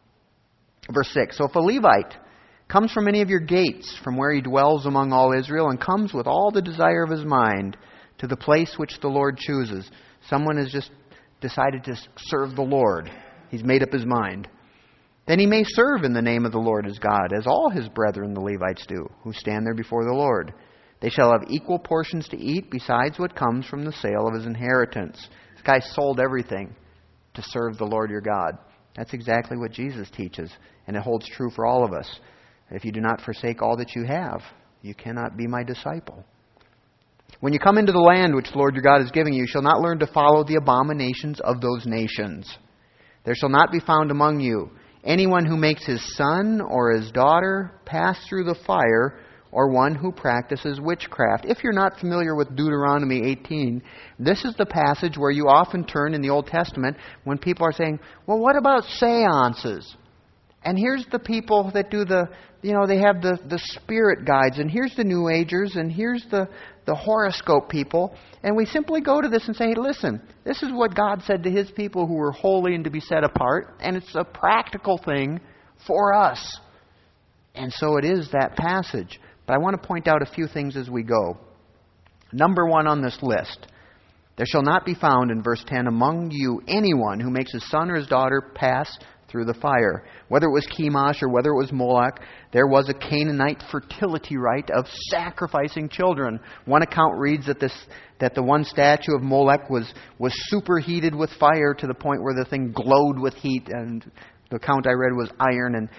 Verse 6, so if a Levite comes from any of your gates, from where he dwells among all Israel, and comes with all the desire of his mind to the place which the Lord chooses. Someone has just decided to serve the Lord. He's made up his mind. Then he may serve in the name of the Lord his God, as all his brethren the Levites do, who stand there before the Lord. They shall have equal portions to eat, besides what comes from the sale of his inheritance. This guy sold everything to serve the Lord your God. That's exactly what Jesus teaches, and it holds true for all of us. If you do not forsake all that you have, you cannot be my disciple. When you come into the land which the Lord your God is giving you, you shall not learn to follow the abominations of those nations. There shall not be found among you anyone who makes his son or his daughter pass through the fire, or one who practices witchcraft. If you're not familiar with Deuteronomy 18, this is the passage where you often turn in the Old Testament when people are saying, well, what about seances? And here's the people that do they have the spirit guides, and here's the New Agers, and here's the horoscope people. And we simply go to this and say, hey, listen, this is what God said to His people who were holy and to be set apart, and it's a practical thing for us. And so it is that passage. But I want to point out a few things as we go. Number one on this list, there shall not be found, in verse 10, among you anyone who makes his son or his daughter pass through the fire. Whether it was Chemosh or whether it was Moloch, there was a Canaanite fertility rite of sacrificing children. One account reads that the one statue of Moloch was superheated with fire to the point where the thing glowed with heat, and the account I read was iron, and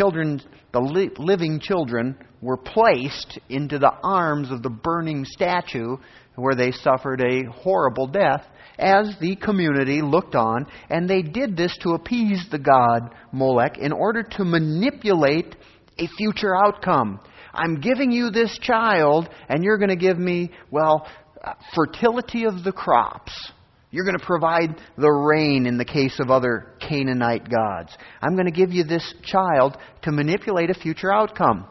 the living children were placed into the arms of the burning statue, where they suffered a horrible death as the community looked on. And they did this to appease the god Molech in order to manipulate a future outcome. I'm giving you this child, and you're going to give me, fertility of the crops. You're going to provide the rain in the case of other Canaanite gods. I'm going to give you this child to manipulate a future outcome.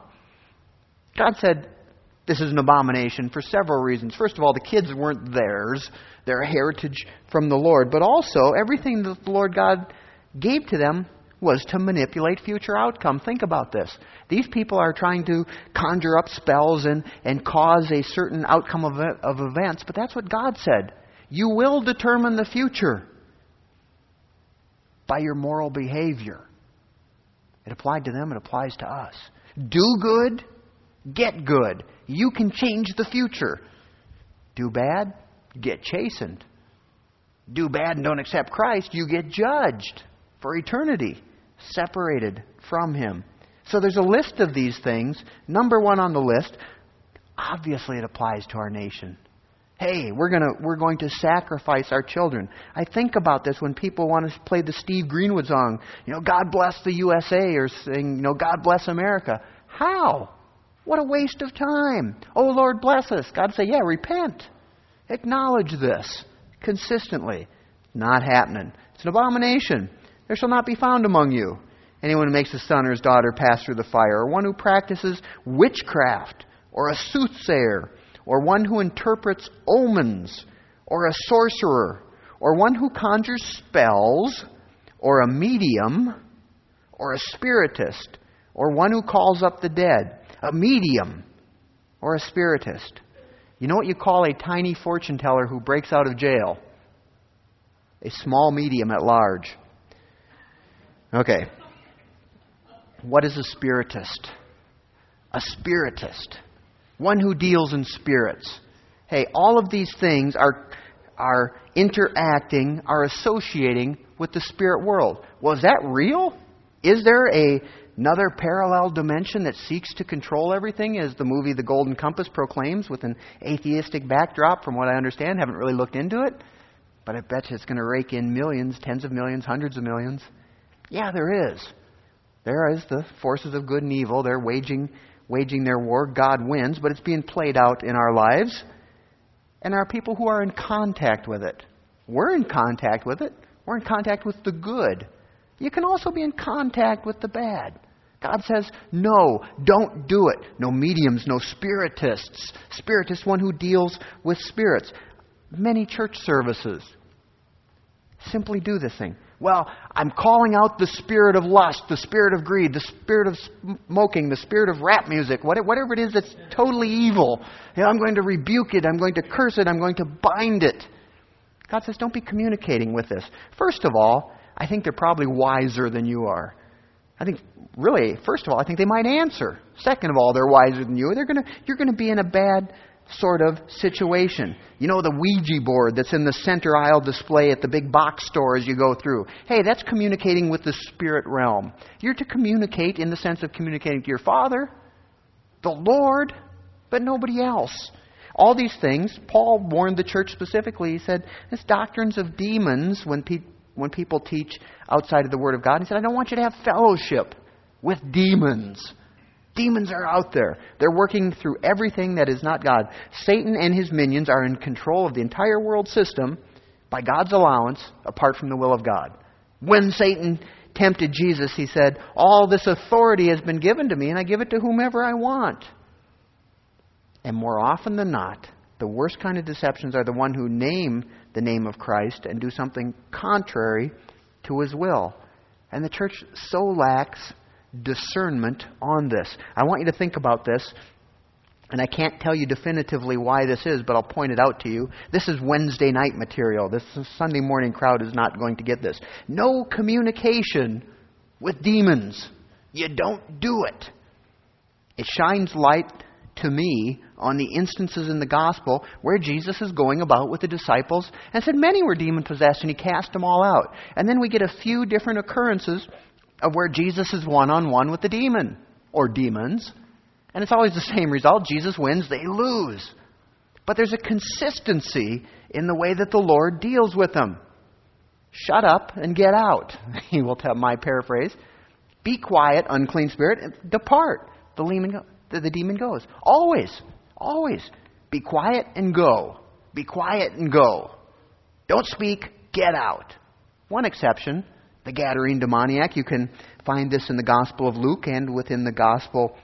God said this is an abomination for several reasons. First of all, the kids weren't theirs. They're a heritage from the Lord. But also, everything that the Lord God gave to them was to manipulate future outcome. Think about this. These people are trying to conjure up spells and cause a certain outcome of events. But that's what God said. You will determine the future by your moral behavior. It applied to them, it applies to us. Do good, get good. You can change the future. Do bad, get chastened. Do bad and don't accept Christ, you get judged for eternity, separated from Him. So there's a list of these things. Number one on the list, obviously it applies to our nation. Hey, we're going to sacrifice our children. I think about this when people want to play the Steve Greenwood song, God bless the USA, or sing, God bless America. How? What a waste of time. Oh, Lord, bless us. God say, yeah, repent. Acknowledge this consistently. Not happening. It's an abomination. There shall not be found among you anyone who makes his son or his daughter pass through the fire, or one who practices witchcraft, or a soothsayer, or one who interprets omens, or a sorcerer, or one who conjures spells, or a medium, or a spiritist, or one who calls up the dead. A medium, or a spiritist. You know what you call a tiny fortune teller who breaks out of jail? A small medium at large. Okay. What is a spiritist? A spiritist. One who deals in spirits. Hey, all of these things are interacting, are associating with the spirit world. Well, is that real? Is there another parallel dimension that seeks to control everything, as the movie The Golden Compass proclaims, with an atheistic backdrop, from what I understand? Haven't really looked into it, but I bet you it's going to rake in millions, tens of millions, hundreds of millions. Yeah, there is. There is the forces of good and evil. They're waging their war. God wins, but it's being played out in our lives. And there are people who are in contact with it. We're in contact with it. We're in contact with the good. You can also be in contact with the bad. God says, no, don't do it. No mediums, no spiritists. Spiritist, one who deals with spirits. Many church services simply do this thing. Well, I'm calling out the spirit of lust, the spirit of greed, the spirit of smoking, the spirit of rap music, whatever it is that's totally evil. I'm going to rebuke it. I'm going to curse it. I'm going to bind it. God says, don't be communicating with this. First of all, I think they're probably wiser than you are. First of all, I think they might answer. Second of all, they're wiser than you. You're going to be in a bad sort of situation. The Ouija board that's in the center aisle display at the big box store as you go through. Hey, that's communicating with the spirit realm. You're to communicate in the sense of communicating to your Father, the Lord, but nobody else. All these things, Paul warned the church specifically. He said, it's doctrines of demons when people teach outside of the Word of God. He said, I don't want you to have fellowship with demons. Demons are out there. They're working through everything that is not God. Satan and his minions are in control of the entire world system by God's allowance, apart from the will of God. When Satan tempted Jesus, he said, all this authority has been given to me, and I give it to whomever I want. And more often than not, the worst kind of deceptions are the one who name the name of Christ and do something contrary to His will. And the church so lacks discernment on this. I want you to think about this, and I can't tell you definitively why this is, but I'll point it out to you. This is Wednesday night material. This Sunday morning crowd is not going to get this. No communication with demons. You don't do it. It shines light to me on the instances in the gospel where Jesus is going about with the disciples and said many were demon-possessed, and He cast them all out. And then we get a few different occurrences of where Jesus is one-on-one with the demon or demons. And it's always the same result. Jesus wins, they lose. But there's a consistency in the way that the Lord deals with them. Shut up and get out. He will tell, my paraphrase. Be quiet, unclean spirit, and depart. The demon goes. Always. Be quiet and go. Be quiet and go. Don't speak, get out. One exception, the Gadarene demoniac. You can find this in the Gospel of Luke and within the Gospel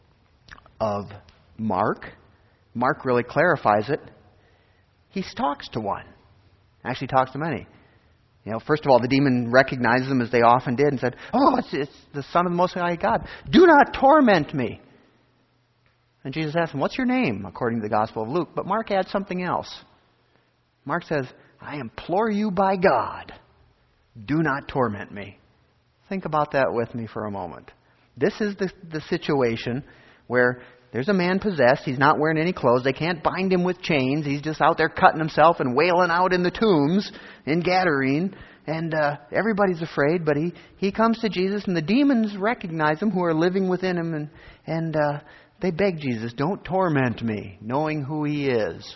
of Mark. Mark really clarifies it. He talks to one. Actually talks to many. First of all, the demon recognizes him, as they often did, and said, it's the Son of the Most High God. Do not torment me. And Jesus asked him, what's your name? According to the Gospel of Luke. But Mark adds something else. Mark says, I implore you by God, do not torment me. Think about that with me for a moment. This is the situation where there's a man possessed. He's not wearing any clothes. They can't bind him with chains. He's just out there cutting himself and wailing out in the tombs in Gadarene. and everybody's afraid, but he comes to Jesus, and the demons recognize him who are living within him, and they beg Jesus, don't torment me, knowing who he is.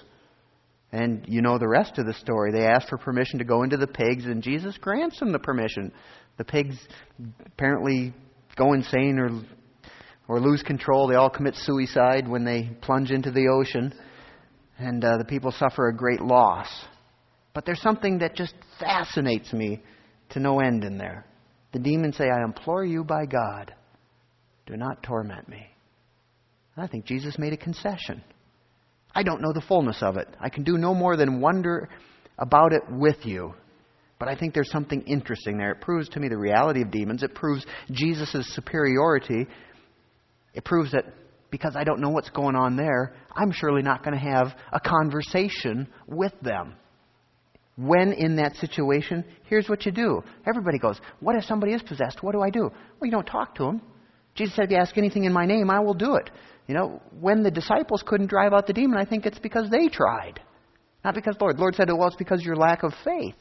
And you know the rest of the story. They ask for permission to go into the pigs, and Jesus grants them the permission. The pigs apparently go insane or lose control. They all commit suicide when they plunge into the ocean. And the people suffer a great loss. But there's something that just fascinates me to no end in there. The demons say, I implore you by God, do not torment me. And I think Jesus made a concession. I don't know the fullness of it. I can do no more than wonder about it with you. But I think there's something interesting there. It proves to me the reality of demons. It proves Jesus' superiority. It proves that because I don't know what's going on there, I'm surely not going to have a conversation with them. When in that situation, here's what you do. Everybody goes, what if somebody is possessed? What do I do? Well, you don't talk to them. Jesus said, if you ask anything in my name, I will do it. You know, when the disciples couldn't drive out the demon, I think it's because they tried. Not because the Lord said, well, it's because of your lack of faith.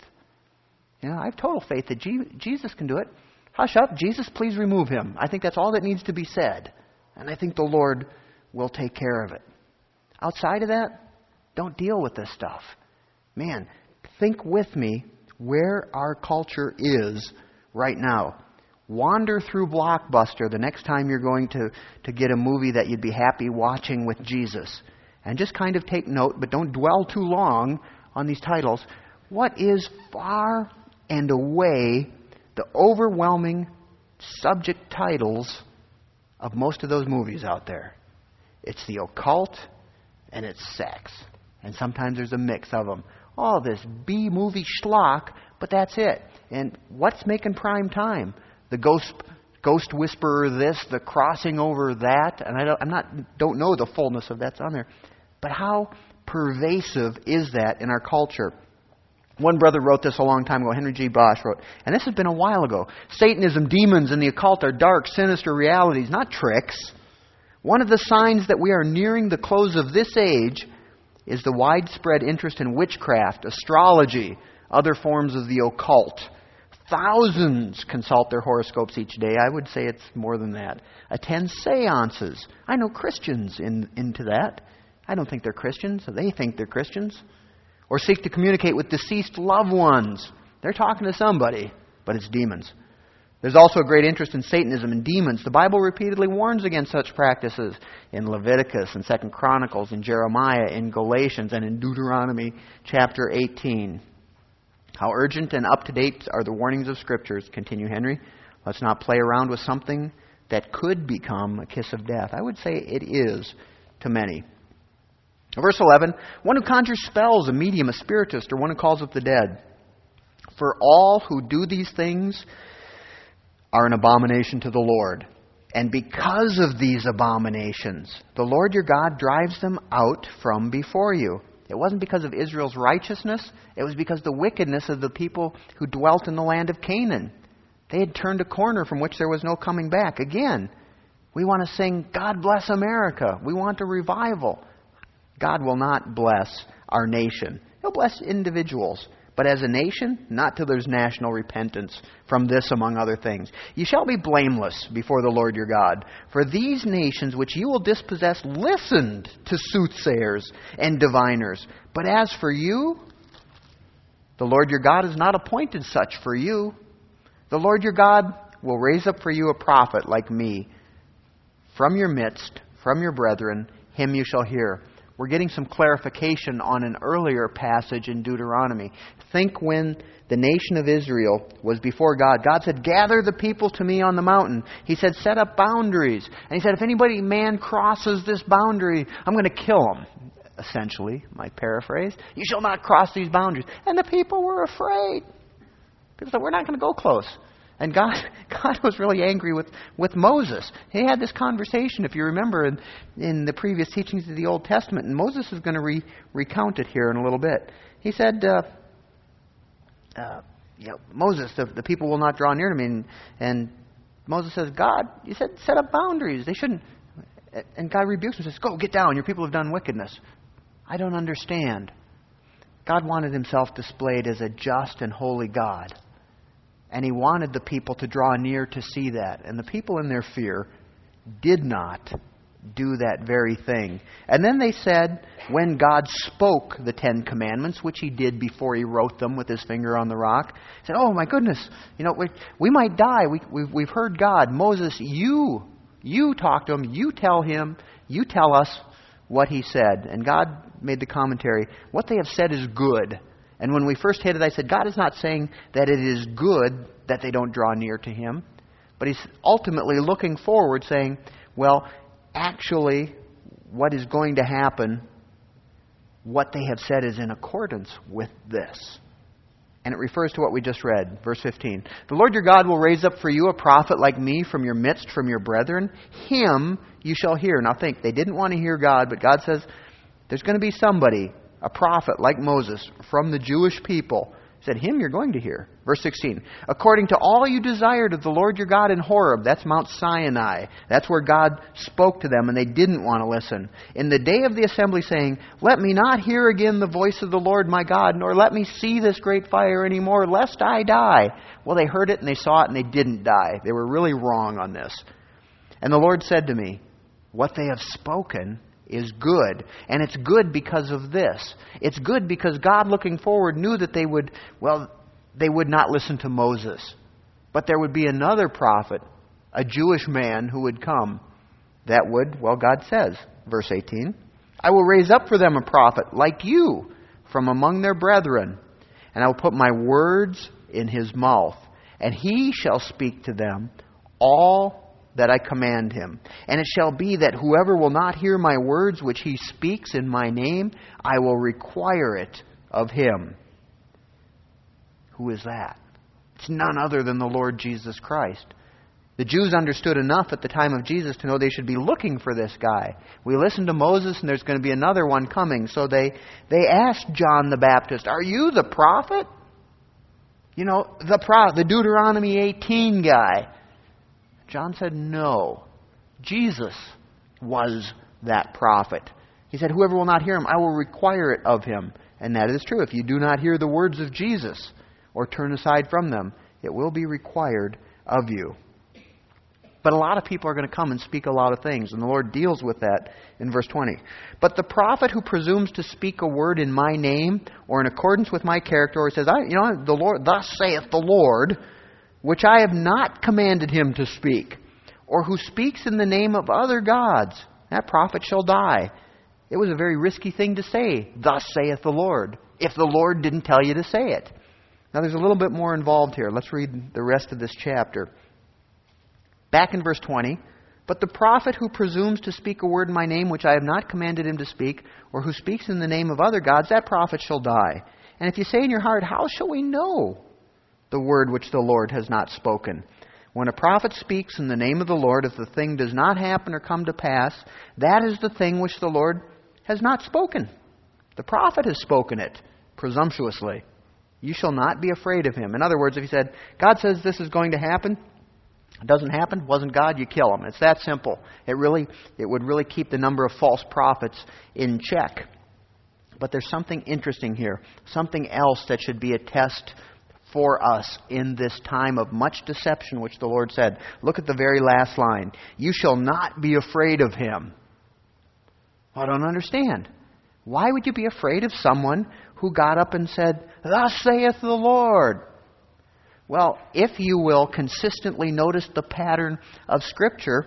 You know, I have total faith that Jesus can do it. Hush up, Jesus, please remove him. I think that's all that needs to be said. And I think the Lord will take care of it. Outside of that, don't deal with this stuff. Man, think with me where our culture is right now. Wander through Blockbuster the next time you're going to get a movie that you'd be happy watching with Jesus. And just kind of take note, but don't dwell too long on these titles. What is far and away the overwhelming subject titles of most of those movies out there? It's the occult and it's sex. And sometimes there's a mix of them. All this B-movie schlock, but that's it. And what's making prime time? The ghost whisperer this, the crossing over that, and I don't know the fullness of that's on there. But how pervasive is that in our culture? One brother wrote this a long time ago, Henry G. Bosch wrote, and this has been a while ago. Satanism, demons, and the occult are dark, sinister realities, not tricks. One of the signs that we are nearing the close of this age is the widespread interest in witchcraft, astrology, other forms of the occult. Thousands consult their horoscopes each day. I would say it's more than that. Attend seances. I know Christians into that. I don't think they're Christians. They think they're Christians. Or seek to communicate with deceased loved ones. They're talking to somebody, but it's demons. There's also a great interest in Satanism and demons. The Bible repeatedly warns against such practices in Leviticus and 2 Chronicles, in Jeremiah, in Galatians, and in Deuteronomy chapter 18. How urgent and up-to-date are the warnings of Scriptures, continue Henry. Let's not play around with something that could become a kiss of death. I would say it is to many. Verse 11, one who conjures spells, a medium, a spiritist, or one who calls up the dead. For all who do these things are an abomination to the Lord. And because of these abominations, the Lord your God drives them out from before you. It wasn't because of Israel's righteousness. It was because of the wickedness of the people who dwelt in the land of Canaan. They had turned a corner from which there was no coming back. Again, we want to sing, God bless America. We want a revival. God will not bless our nation. He'll bless individuals. But as a nation, not till there's national repentance from this, among other things. You shall be blameless before the Lord your God. For these nations which you will dispossess listened to soothsayers and diviners. But as for you, the Lord your God has not appointed such for you. The Lord your God will raise up for you a prophet like me. From your midst, from your brethren, him you shall hear. We're getting some clarification on an earlier passage in Deuteronomy. Think when the nation of Israel was before God. God said, gather the people to me on the mountain. He said, set up boundaries. And He said, if man crosses this boundary, I'm going to kill him. Essentially, my paraphrase. You shall not cross these boundaries. And the people were afraid. People said, we're not going to go close. And God was really angry with Moses. He had this conversation, if you remember, in the previous teachings of the Old Testament. And Moses is going to recount it here in a little bit. He said, Moses, the people will not draw near to me. And Moses says, God, you said set up boundaries. They shouldn't. And God rebukes him and says, go, get down. Your people have done wickedness. I don't understand. God wanted Himself displayed as a just and holy God. And He wanted the people to draw near to see that. And the people in their fear did not do that very thing. And then they said, when God spoke the 10 Commandments, which He did before He wrote them with His finger on the rock, said, oh my goodness, we might die. We've heard God. Moses, you talk to Him. You tell Him. You tell us what He said. And God made the commentary, what they have said is good. And when we first hit it, I said, God is not saying that it is good that they don't draw near to Him. But He's ultimately looking forward saying, well, actually, what is going to happen, what they have said is in accordance with this. And it refers to what we just read, verse 15. The Lord your God will raise up for you a prophet like me from your midst, from your brethren. Him you shall hear. Now think, they didn't want to hear God, but God says, there's going to be somebody, a prophet like Moses, from the Jewish people. He said, him you're going to hear. Verse 16. According to all you desired of the Lord your God in Horeb, that's Mount Sinai. That's where God spoke to them and they didn't want to listen. In the day of the assembly saying, let me not hear again the voice of the Lord my God, nor let me see this great fire anymore, lest I die. Well, they heard it and they saw it and they didn't die. They were really wrong on this. And the Lord said to me, what they have spoken is good. And it's good because of this. It's good because God, looking forward, knew that they would not listen to Moses. But there would be another prophet, a Jewish man who would come that would, God says, verse 18, I will raise up for them a prophet like you from among their brethren, and I will put my words in his mouth, and he shall speak to them all that I command him. And it shall be that whoever will not hear my words which he speaks in my name, I will require it of him. Who is that? It's none other than the Lord Jesus Christ. The Jews understood enough at the time of Jesus to know they should be looking for this guy. We listened to Moses and there's going to be another one coming. So they asked John the Baptist, are you the prophet? The Deuteronomy 18 guy. John said, no. Jesus was that prophet. He said, whoever will not hear him, I will require it of him. And that is true. If you do not hear the words of Jesus or turn aside from them, it will be required of you. But a lot of people are going to come and speak a lot of things, and the Lord deals with that in verse 20. But the prophet who presumes to speak a word in my name or in accordance with my character, or says, the Lord, thus saith the Lord, which I have not commanded him to speak, or who speaks in the name of other gods, that prophet shall die. It was a very risky thing to say, thus saith the Lord, if the Lord didn't tell you to say it. Now there's a little bit more involved here. Let's read the rest of this chapter. Back in verse 20, but the prophet who presumes to speak a word in my name which I have not commanded him to speak, or who speaks in the name of other gods, that prophet shall die. And if you say in your heart, how shall we know the word which the Lord has not spoken? When a prophet speaks in the name of the Lord, if the thing does not happen or come to pass, that is the thing which the Lord has not spoken. The prophet has spoken it presumptuously. You shall not be afraid of him. In other words, if he said, God says this is going to happen, it doesn't happen, wasn't God, you kill him. It's that simple. It would really keep the number of false prophets in check. But there's something interesting here. Something else that should be a test for us in this time of much deception, which the Lord said. Look at the very last line. You shall not be afraid of him. I don't understand. Why would you be afraid of someone who got up and said, thus saith the Lord? Well, if you will consistently notice the pattern of Scripture,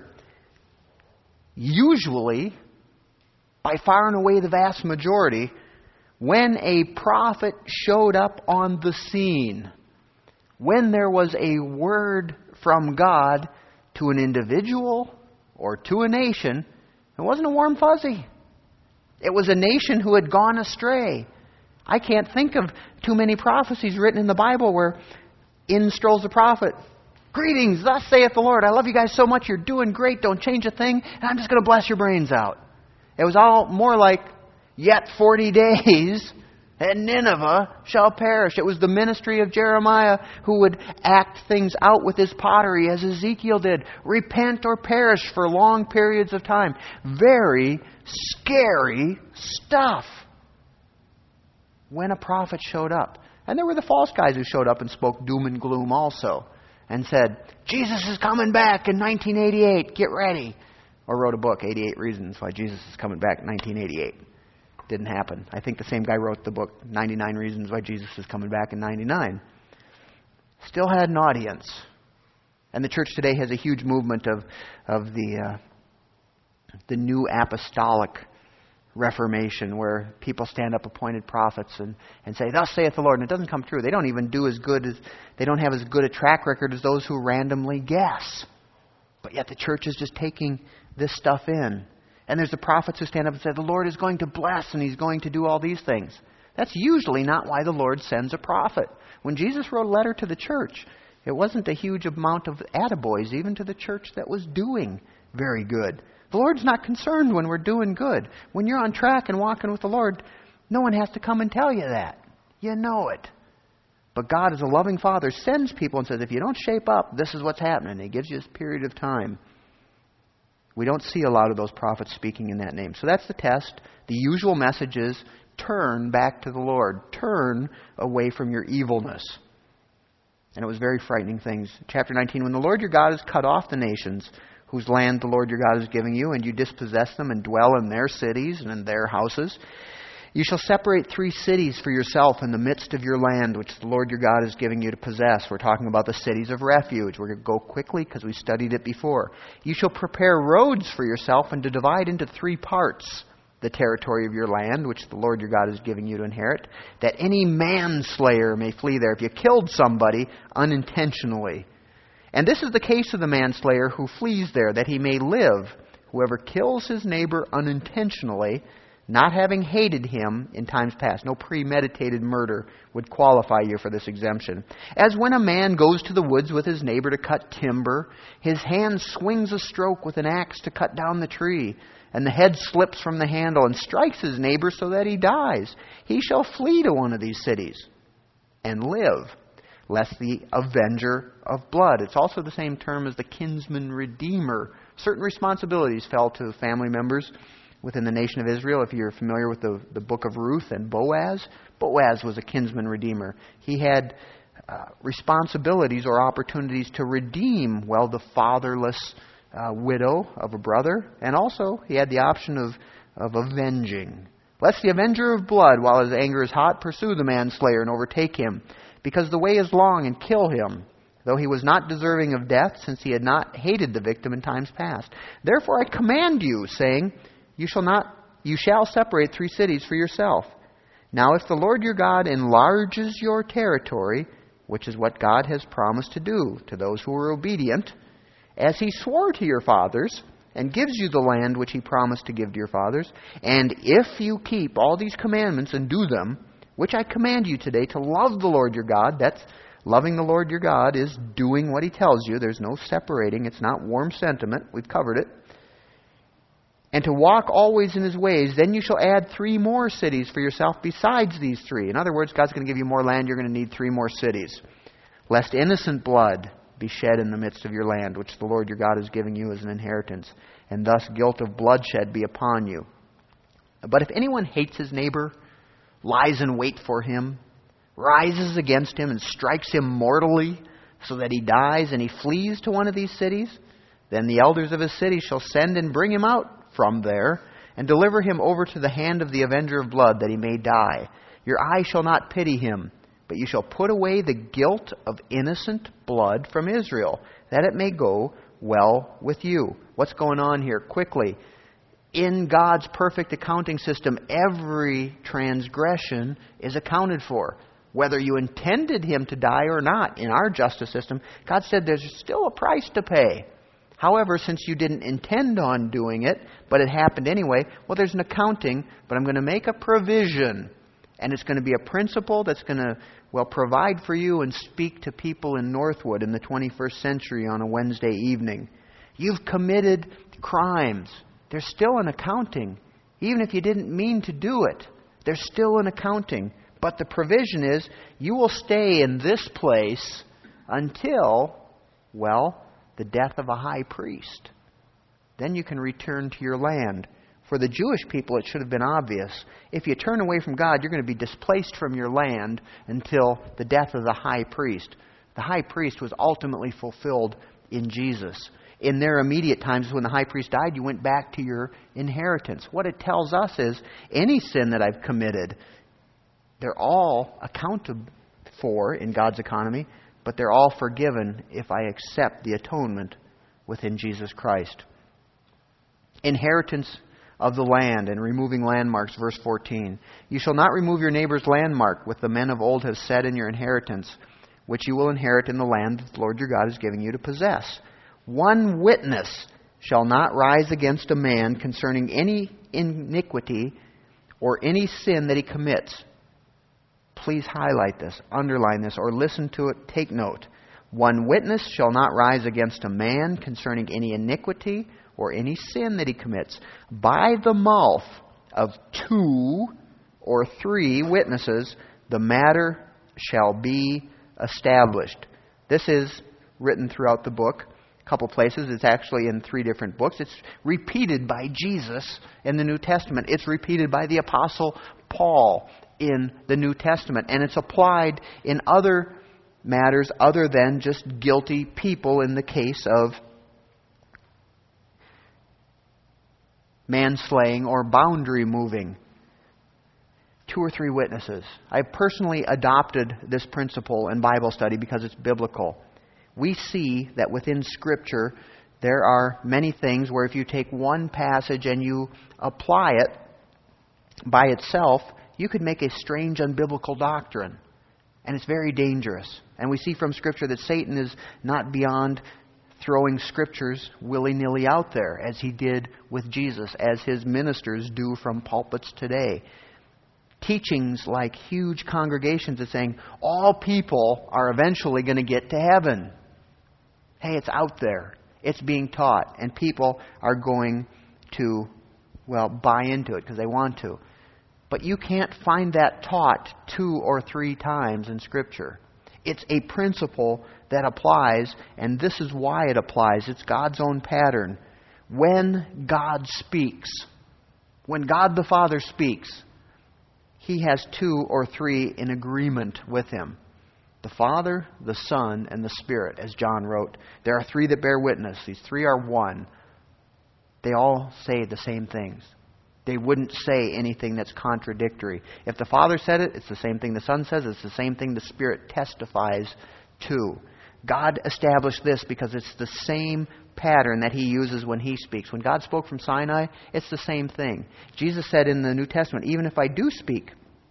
usually, by far and away the vast majority, when a prophet showed up on the scene, when there was a word from God to an individual or to a nation, it wasn't a warm fuzzy. It was a nation who had gone astray. I can't think of too many prophecies written in the Bible where in strolls the prophet. Greetings, thus saith the Lord. I love you guys so much. You're doing great. Don't change a thing. And I'm just going to bless your brains out. It was all more like, yet 40 days and Nineveh shall perish. It was the ministry of Jeremiah who would act things out with his pottery as Ezekiel did. Repent or perish for long periods of time. Very scary stuff when a prophet showed up. And there were the false guys who showed up and spoke doom and gloom also and said, Jesus is coming back in 1988, get ready. Or wrote a book, 88 Reasons Why Jesus is Coming Back in 1988. Didn't happen. I think the same guy wrote the book, 99 Reasons Why Jesus is Coming Back in 99. Still had an audience. And the church today has a huge movement of the new apostolic Reformation, where people stand up appointed prophets and say, thus saith the Lord, and it doesn't come true. They don't even they don't have as good a track record as those who randomly guess. But yet the church is just taking this stuff in. And there's the prophets who stand up and say, the Lord is going to bless and He's going to do all these things. That's usually not why the Lord sends a prophet. When Jesus wrote a letter to the church, it wasn't a huge amount of attaboys, even to the church that was doing very good. The Lord's not concerned when we're doing good. When you're on track and walking with the Lord, no one has to come and tell you that. You know it. But God, as a loving Father, sends people and says, if you don't shape up, this is what's happening. He gives you this period of time. We don't see a lot of those prophets speaking in that name. So that's the test. The usual message is, turn back to the Lord. Turn away from your evilness. And it was very frightening things. Chapter 19, when the Lord your God has cut off the nations whose land the Lord your God is giving you, and you dispossess them and dwell in their cities and in their houses, you shall separate 3 cities for yourself in the midst of your land, which the Lord your God is giving you to possess. We're talking about the cities of refuge. We're going to go quickly because we studied it before. You shall prepare roads for yourself and to divide into 3 parts the territory of your land, which the Lord your God is giving you to inherit, that any manslayer may flee there. If you killed somebody unintentionally. And this is the case of the manslayer who flees there, that he may live. Whoever kills his neighbor unintentionally, not having hated him in times past. No premeditated murder would qualify you for this exemption. As when a man goes to the woods with his neighbor to cut timber, his hand swings a stroke with an axe to cut down the tree, and the head slips from the handle and strikes his neighbor so that he dies. He shall flee to one of these cities and live, lest the avenger of blood. It's also the same term as the kinsman redeemer. Certain responsibilities fell to family members within the nation of Israel. If you're familiar with the book of Ruth and Boaz, Boaz was a kinsman redeemer. He had responsibilities or opportunities to redeem, the fatherless widow of a brother, and also he had the option of avenging. Lest the avenger of blood, while his anger is hot, pursue the manslayer and overtake him, because the way is long, and kill him, though he was not deserving of death, since he had not hated the victim in times past. Therefore I command you, saying, you shall separate 3 cities for yourself. Now if the Lord your God enlarges your territory, which is what God has promised to do to those who are obedient, as He swore to your fathers, and gives you the land which He promised to give to your fathers, and if you keep all these commandments and do them, which I command you today, to love the Lord your God. That's loving the Lord your God is doing what He tells you. There's no separating. It's not warm sentiment. We've covered it. And to walk always in His ways, then you shall add 3 more cities for yourself besides these 3. In other words, God's going to give you more land. You're going to need 3 more cities. Lest innocent blood be shed in the midst of your land, which the Lord your God is giving you as an inheritance, and thus guilt of bloodshed be upon you. But if anyone hates his neighbor, lies in wait for him, rises against him and strikes him mortally so that he dies, and he flees to one of these cities, then the elders of his city shall send and bring him out from there, and deliver him over to the hand of the avenger of blood, that he may die. Your eye shall not pity him, but you shall put away the guilt of innocent blood from Israel, that it may go well with you. What's going on here? Quickly. In God's perfect accounting system, every transgression is accounted for. Whether you intended him to die or not, in our justice system, God said there's still a price to pay. However, since you didn't intend on doing it, but it happened anyway, there's an accounting, but I'm going to make a provision. And it's going to be a principle that's going to, provide for you and speak to people in Northwood in the 21st century on a Wednesday evening. You've committed crimes. There's still an accounting. Even if you didn't mean to do it, there's still an accounting. But the provision is, you will stay in this place until, the death of a high priest. Then you can return to your land. For the Jewish people, it should have been obvious. If you turn away from God, you're going to be displaced from your land until the death of the high priest. The high priest was ultimately fulfilled in Jesus. In their immediate times, when the high priest died, you went back to your inheritance. What it tells us is, any sin that I've committed, they're all accounted for in God's economy, but they're all forgiven if I accept the atonement within Jesus Christ. Inheritance of the land and removing landmarks, verse 14. You shall not remove your neighbor's landmark, which the men of old have said in your inheritance, which you will inherit in the land that the Lord your God is giving you to possess. One witness shall not rise against a man concerning any iniquity or any sin that he commits. Please highlight this, underline this, or listen to it, take note. One witness shall not rise against a man concerning any iniquity or any sin that he commits. By the mouth of 2 or 3 witnesses, the matter shall be established. This is written throughout the book. A couple places. It's actually in 3 different books. It's repeated by Jesus in the New Testament. It's repeated by the Apostle Paul in the New Testament. And it's applied in other matters other than just guilty people in the case of manslaying or boundary moving. 2 or 3 witnesses. I personally adopted this principle in Bible study because it's biblical. We see that within Scripture there are many things where if you take one passage and you apply it by itself, you could make a strange unbiblical doctrine. And it's very dangerous. And we see from Scripture that Satan is not beyond throwing Scriptures willy-nilly out there, as he did with Jesus, as his ministers do from pulpits today. Teachings like huge congregations are saying, all people are eventually going to get to heaven. Hey, it's out there. It's being taught. And people are going to, buy into it because they want to. But you can't find that taught 2 or 3 times in Scripture. It's a principle that applies, and this is why it applies. It's God's own pattern. When God speaks, when God the Father speaks, He has 2 or 3 in agreement with Him. The Father, the Son, and the Spirit, as John wrote. There are 3 that bear witness. These 3 are one. They all say the same things. They wouldn't say anything that's contradictory. If the Father said it, it's the same thing the Son says. It's the same thing the Spirit testifies to. God established this because it's the same pattern that He uses when He speaks. When God spoke from Sinai, it's the same thing. Jesus said in the New Testament, even if I do speak,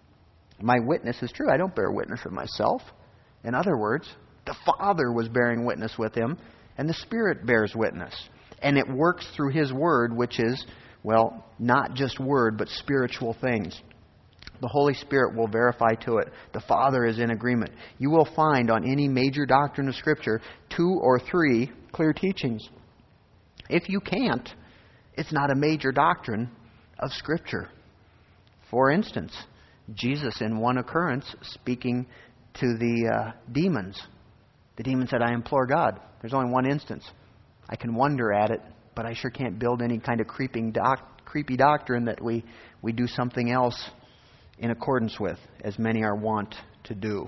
my witness is true. I don't bear witness of myself. In other words, the Father was bearing witness with Him, and the Spirit bears witness. And it works through His Word, which is, not just Word, but spiritual things. The Holy Spirit will verify to it. The Father is in agreement. You will find on any major doctrine of Scripture 2 or 3 clear teachings. If you can't, it's not a major doctrine of Scripture. For instance, Jesus in one occurrence speaking to the demons. The demon said, I implore God. There's only one instance. I can wonder at it, but I sure can't build any kind of creepy doctrine that we do something else in accordance with, as many are wont to do.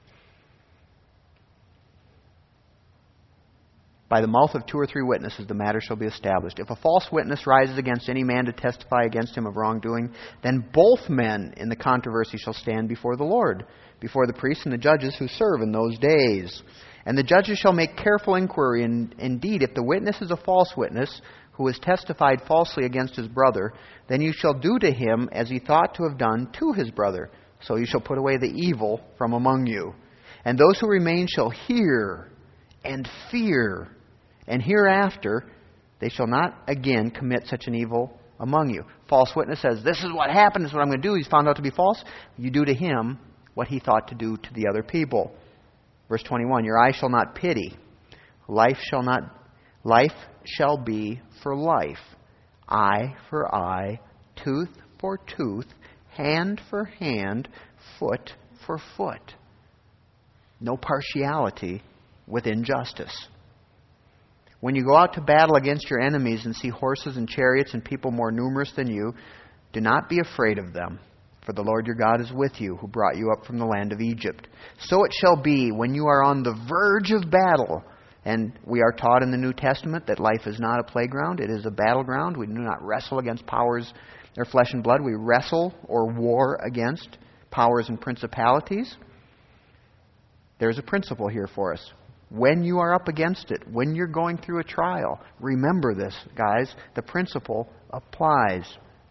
By the mouth of 2 or 3 witnesses, the matter shall be established. If a false witness rises against any man to testify against him of wrongdoing, then both men in the controversy shall stand before the Lord, before the priests and the judges who serve in those days. And the judges shall make careful inquiry, and indeed, if the witness is a false witness, who has testified falsely against his brother, then you shall do to him as he thought to have done to his brother. So you shall put away the evil from among you. And those who remain shall hear and fear, and hereafter they shall not again commit such an evil among you. False witness says, this is what happened, this is what I'm going to do. He's found out to be false. You do to him what he thought to do to the other people. Verse 21, your eye shall not pity. Life shall be for life. Eye for eye, tooth for tooth, hand for hand, foot for foot. No partiality with injustice. When you go out to battle against your enemies and see horses and chariots and people more numerous than you, do not be afraid of them. For the Lord your God is with you, who brought you up from the land of Egypt. So it shall be when you are on the verge of battle. And we are taught in the New Testament that life is not a playground. It is a battleground. We do not wrestle against powers or flesh and blood. We wrestle or war against powers and principalities. There's a principle here for us. When you are up against it, when you're going through a trial, remember this, guys. The principle applies.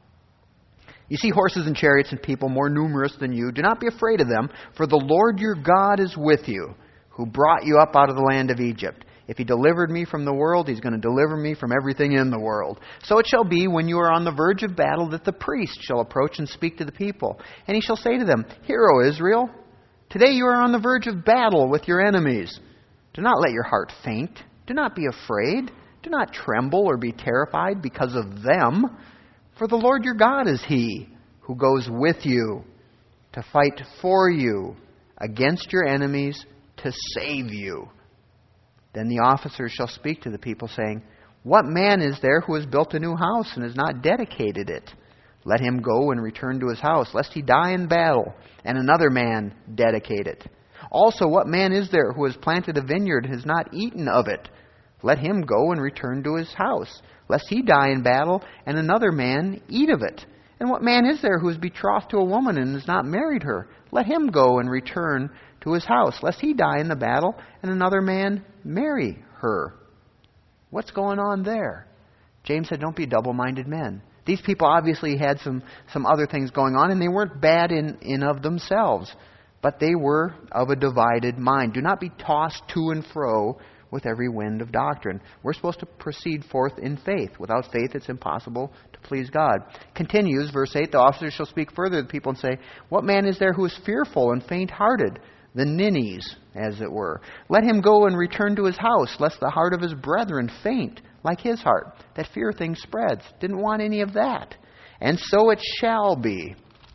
You see horses and chariots and people more numerous than you. Do not be afraid of them, for the Lord your God is with you, who brought you up out of the land of Egypt. If He delivered me from the world, He's going to deliver me from everything in the world. So it shall be, when you are on the verge of battle, that the priest shall approach and speak to the people. And he shall say to them, Hear, O Israel, today you are on the verge of battle with your enemies. Do not let your heart faint. Do not be afraid. Do not tremble or be terrified because of them. For the Lord your God is He who goes with you to fight for you against your enemies to save you. Then the officers shall speak to the people, saying, What man is there who has built a new house and has not dedicated it? Let him go and return to his house, lest he die in battle, and another man dedicate it. Also, what man is there who has planted a vineyard and has not eaten of it? Let him go and return to his house, lest he die in battle, and another man eat of it. And what man is there who is betrothed to a woman and has not married her? Let him go and return to his house, lest he die in the battle, and another man marry her. What's going on there? James said, don't be double-minded men. These people obviously had some other things going on, and they weren't bad in of themselves, but they were of a divided mind. Do not be tossed to and fro with every wind of doctrine. We're supposed to proceed forth in faith. Without faith, it's impossible to please God. Continues, verse 8, the officers shall speak further to the people and say, What man is there who is fearful and faint-hearted? The ninnies, as it were. Let him go and return to his house, lest the heart of his brethren faint, like his heart. That fear thing spreads. Didn't want any of that. And so it shall be,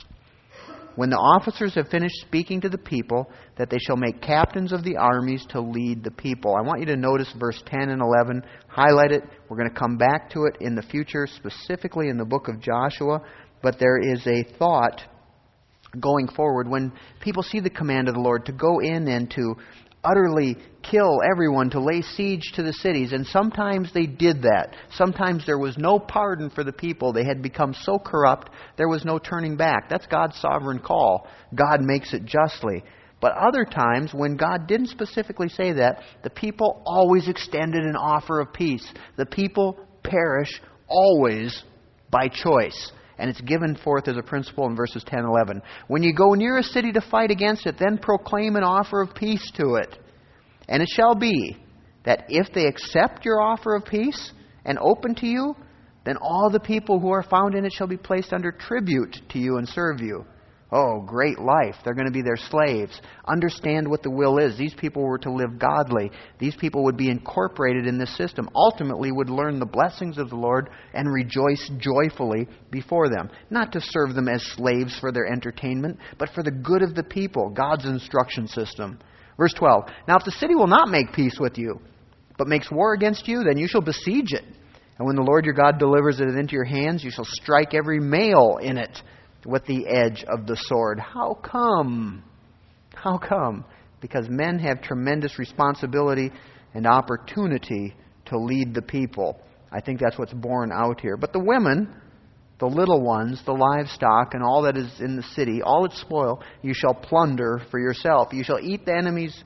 when the officers have finished speaking to the people, that they shall make captains of the armies to lead the people. I want you to notice verse 10 and 11. Highlight it. We're going to come back to it in the future, specifically in the book of Joshua. But there is a thought going forward when people see the command of the Lord to go in and to utterly kill everyone, to lay siege to the cities. And sometimes they did that. Sometimes there was no pardon for the people. They had become so corrupt, there was no turning back. That's God's sovereign call. God makes it justly. But other times, when God didn't specifically say that, the people always extended an offer of peace. The people perish always by choice. And it's given forth as a principle in verses 10 and 11. When you go near a city to fight against it, then proclaim an offer of peace to it. And it shall be that if they accept your offer of peace and open to you, then all the people who are found in it shall be placed under tribute to you and serve you. Oh, great life. They're going to be their slaves. Understand what the will is. These people were to live godly. These people would be incorporated in this system. Ultimately would learn the blessings of the Lord and rejoice joyfully before them. Not to serve them as slaves for their entertainment, but for the good of the people. God's instruction system. Verse 12. Now if the city will not make peace with you, but makes war against you, then you shall besiege it. And when the Lord your God delivers it into your hands, you shall strike every male in it with the edge of the sword. How come? How come? Because men have tremendous responsibility and opportunity to lead the people. I think that's what's borne out here. But the women, the little ones, the livestock, and all that is in the city, all its spoil, you shall plunder for yourself. You shall eat the enemy's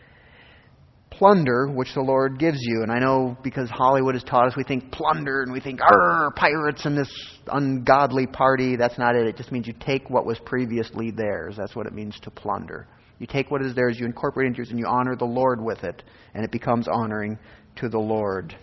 plunder which the Lord gives you. And I know because Hollywood has taught us, we think plunder and we think, pirates and this ungodly party. That's not it. It just means you take what was previously theirs. That's what it means to plunder. You take what is theirs, you incorporate it into yours, and you honor the Lord with it. And it becomes honoring to the Lord.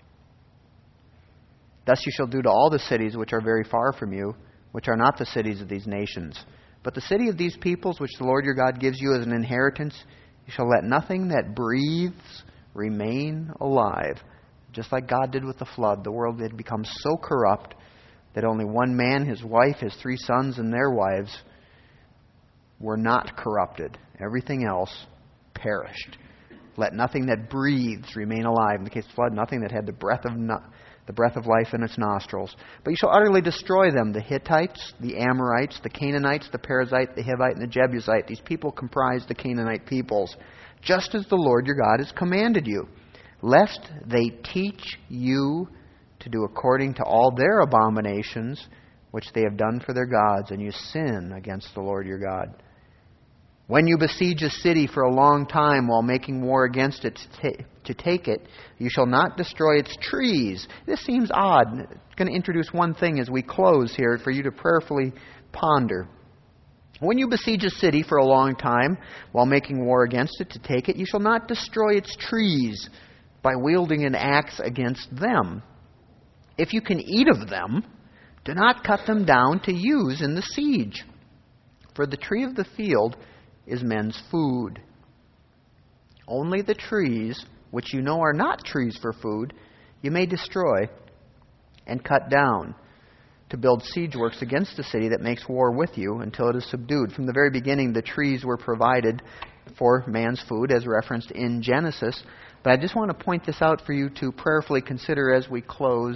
Thus you shall do to all the cities which are very far from you, which are not the cities of these nations. But the city of these peoples, which the Lord your God gives you as an inheritance, you shall let nothing that breathes remain alive. Just like God did with the flood, the world had become so corrupt that only one man, his wife, his 3 sons, and their wives were not corrupted. Everything else perished. Let nothing that breathes remain alive. In the case of flood, nothing that had the breath of life in its nostrils. But you shall utterly destroy them, the Hittites, the Amorites, the Canaanites, the Perizzite, the Hivite, and the Jebusite. These people comprise the Canaanite peoples, just as the Lord your God has commanded you, lest they teach you to do according to all their abominations, which they have done for their gods, and you sin against the Lord your God. When you besiege a city for a long time while making war against it to take it, you shall not destroy its trees. This seems odd. I'm going to introduce one thing as we close here for you to prayerfully ponder. When you besiege a city for a long time while making war against it to take it, you shall not destroy its trees by wielding an axe against them. If you can eat of them, do not cut them down to use in the siege. For the tree of the field is men's food. Only the trees, which you know are not trees for food, you may destroy and cut down to build siege works against the city that makes war with you until it is subdued. From the very beginning, the trees were provided for man's food, as referenced in Genesis. But I just want to point this out for you to prayerfully consider as we close.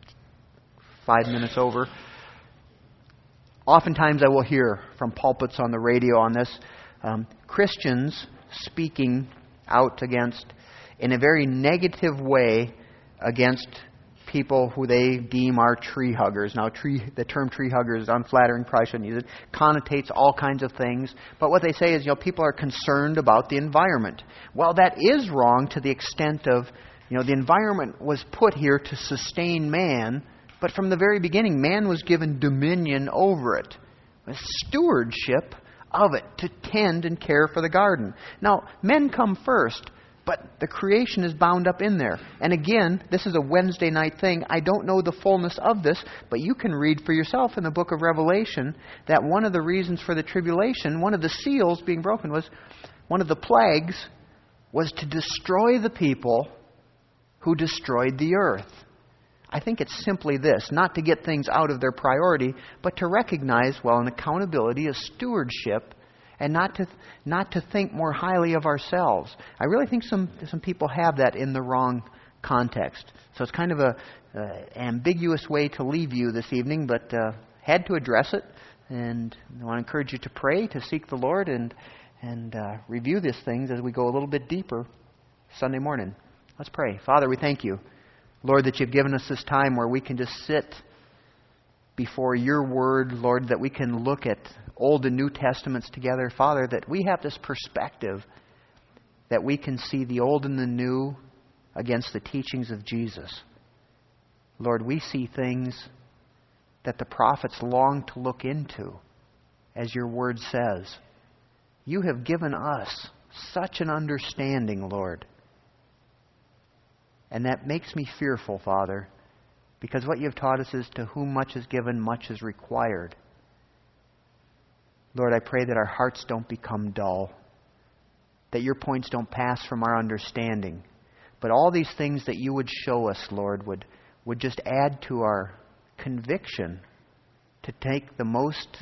5 minutes over. Oftentimes I will hear from pulpits on the radio on this, Christians speaking out against, in a very negative way, against people who they deem are tree huggers. Now, the term tree hugger is unflattering, probably shouldn't use it. Connotates all kinds of things. But what they say is, people are concerned about the environment. Well, that is wrong to the extent of, the environment was put here to sustain man. But from the very beginning, man was given dominion over it, a stewardship of it, to tend and care for the garden. Now, men come first, but the creation is bound up in there. And again, this is a Wednesday night thing. I don't know the fullness of this, but you can read for yourself in the book of Revelation that one of the reasons for the tribulation, one of the seals being broken, was one of the plagues was to destroy the people who destroyed the earth. I think it's simply this, not to get things out of their priority, but to recognize, an accountability, a stewardship, and not to think more highly of ourselves. I really think some people have that in the wrong context. So it's kind of a ambiguous way to leave you this evening, but had to address it, and I want to encourage you to pray, to seek the Lord, and review these things as we go a little bit deeper Sunday morning. Let's pray. Father, we thank you, Lord, that you've given us this time where we can just sit before your word, Lord, that we can look at Old and New Testaments together. Father, that we have this perspective that we can see the old and the new against the teachings of Jesus. Lord, we see things that the prophets long to look into, as your word says. You have given us such an understanding, Lord. And that makes me fearful, Father, because what you've taught us is to whom much is given, much is required. Lord, I pray that our hearts don't become dull, that your points don't pass from our understanding, but all these things that you would show us, Lord, would just add to our conviction to make the most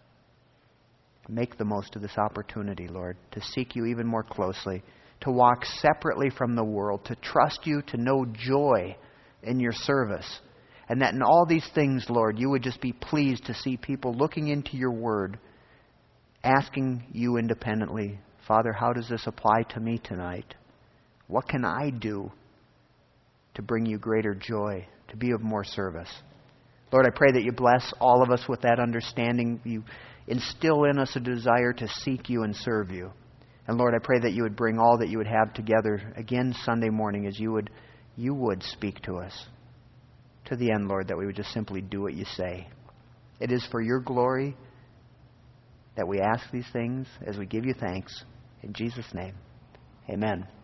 of this opportunity, Lord, to seek you even more closely, to walk separately from the world, to trust you, to know joy in your service. And that in all these things, Lord, you would just be pleased to see people looking into your word, asking you independently, Father, how does this apply to me tonight? What can I do to bring you greater joy, to be of more service? Lord, I pray that you bless all of us with that understanding. You instill in us a desire to seek you and serve you. And Lord, I pray that you would bring all that you would have together again Sunday morning as you would speak to us. To the end, Lord, that we would just simply do what you say. It is for your glory that we ask these things as we give you thanks. In Jesus' name, amen.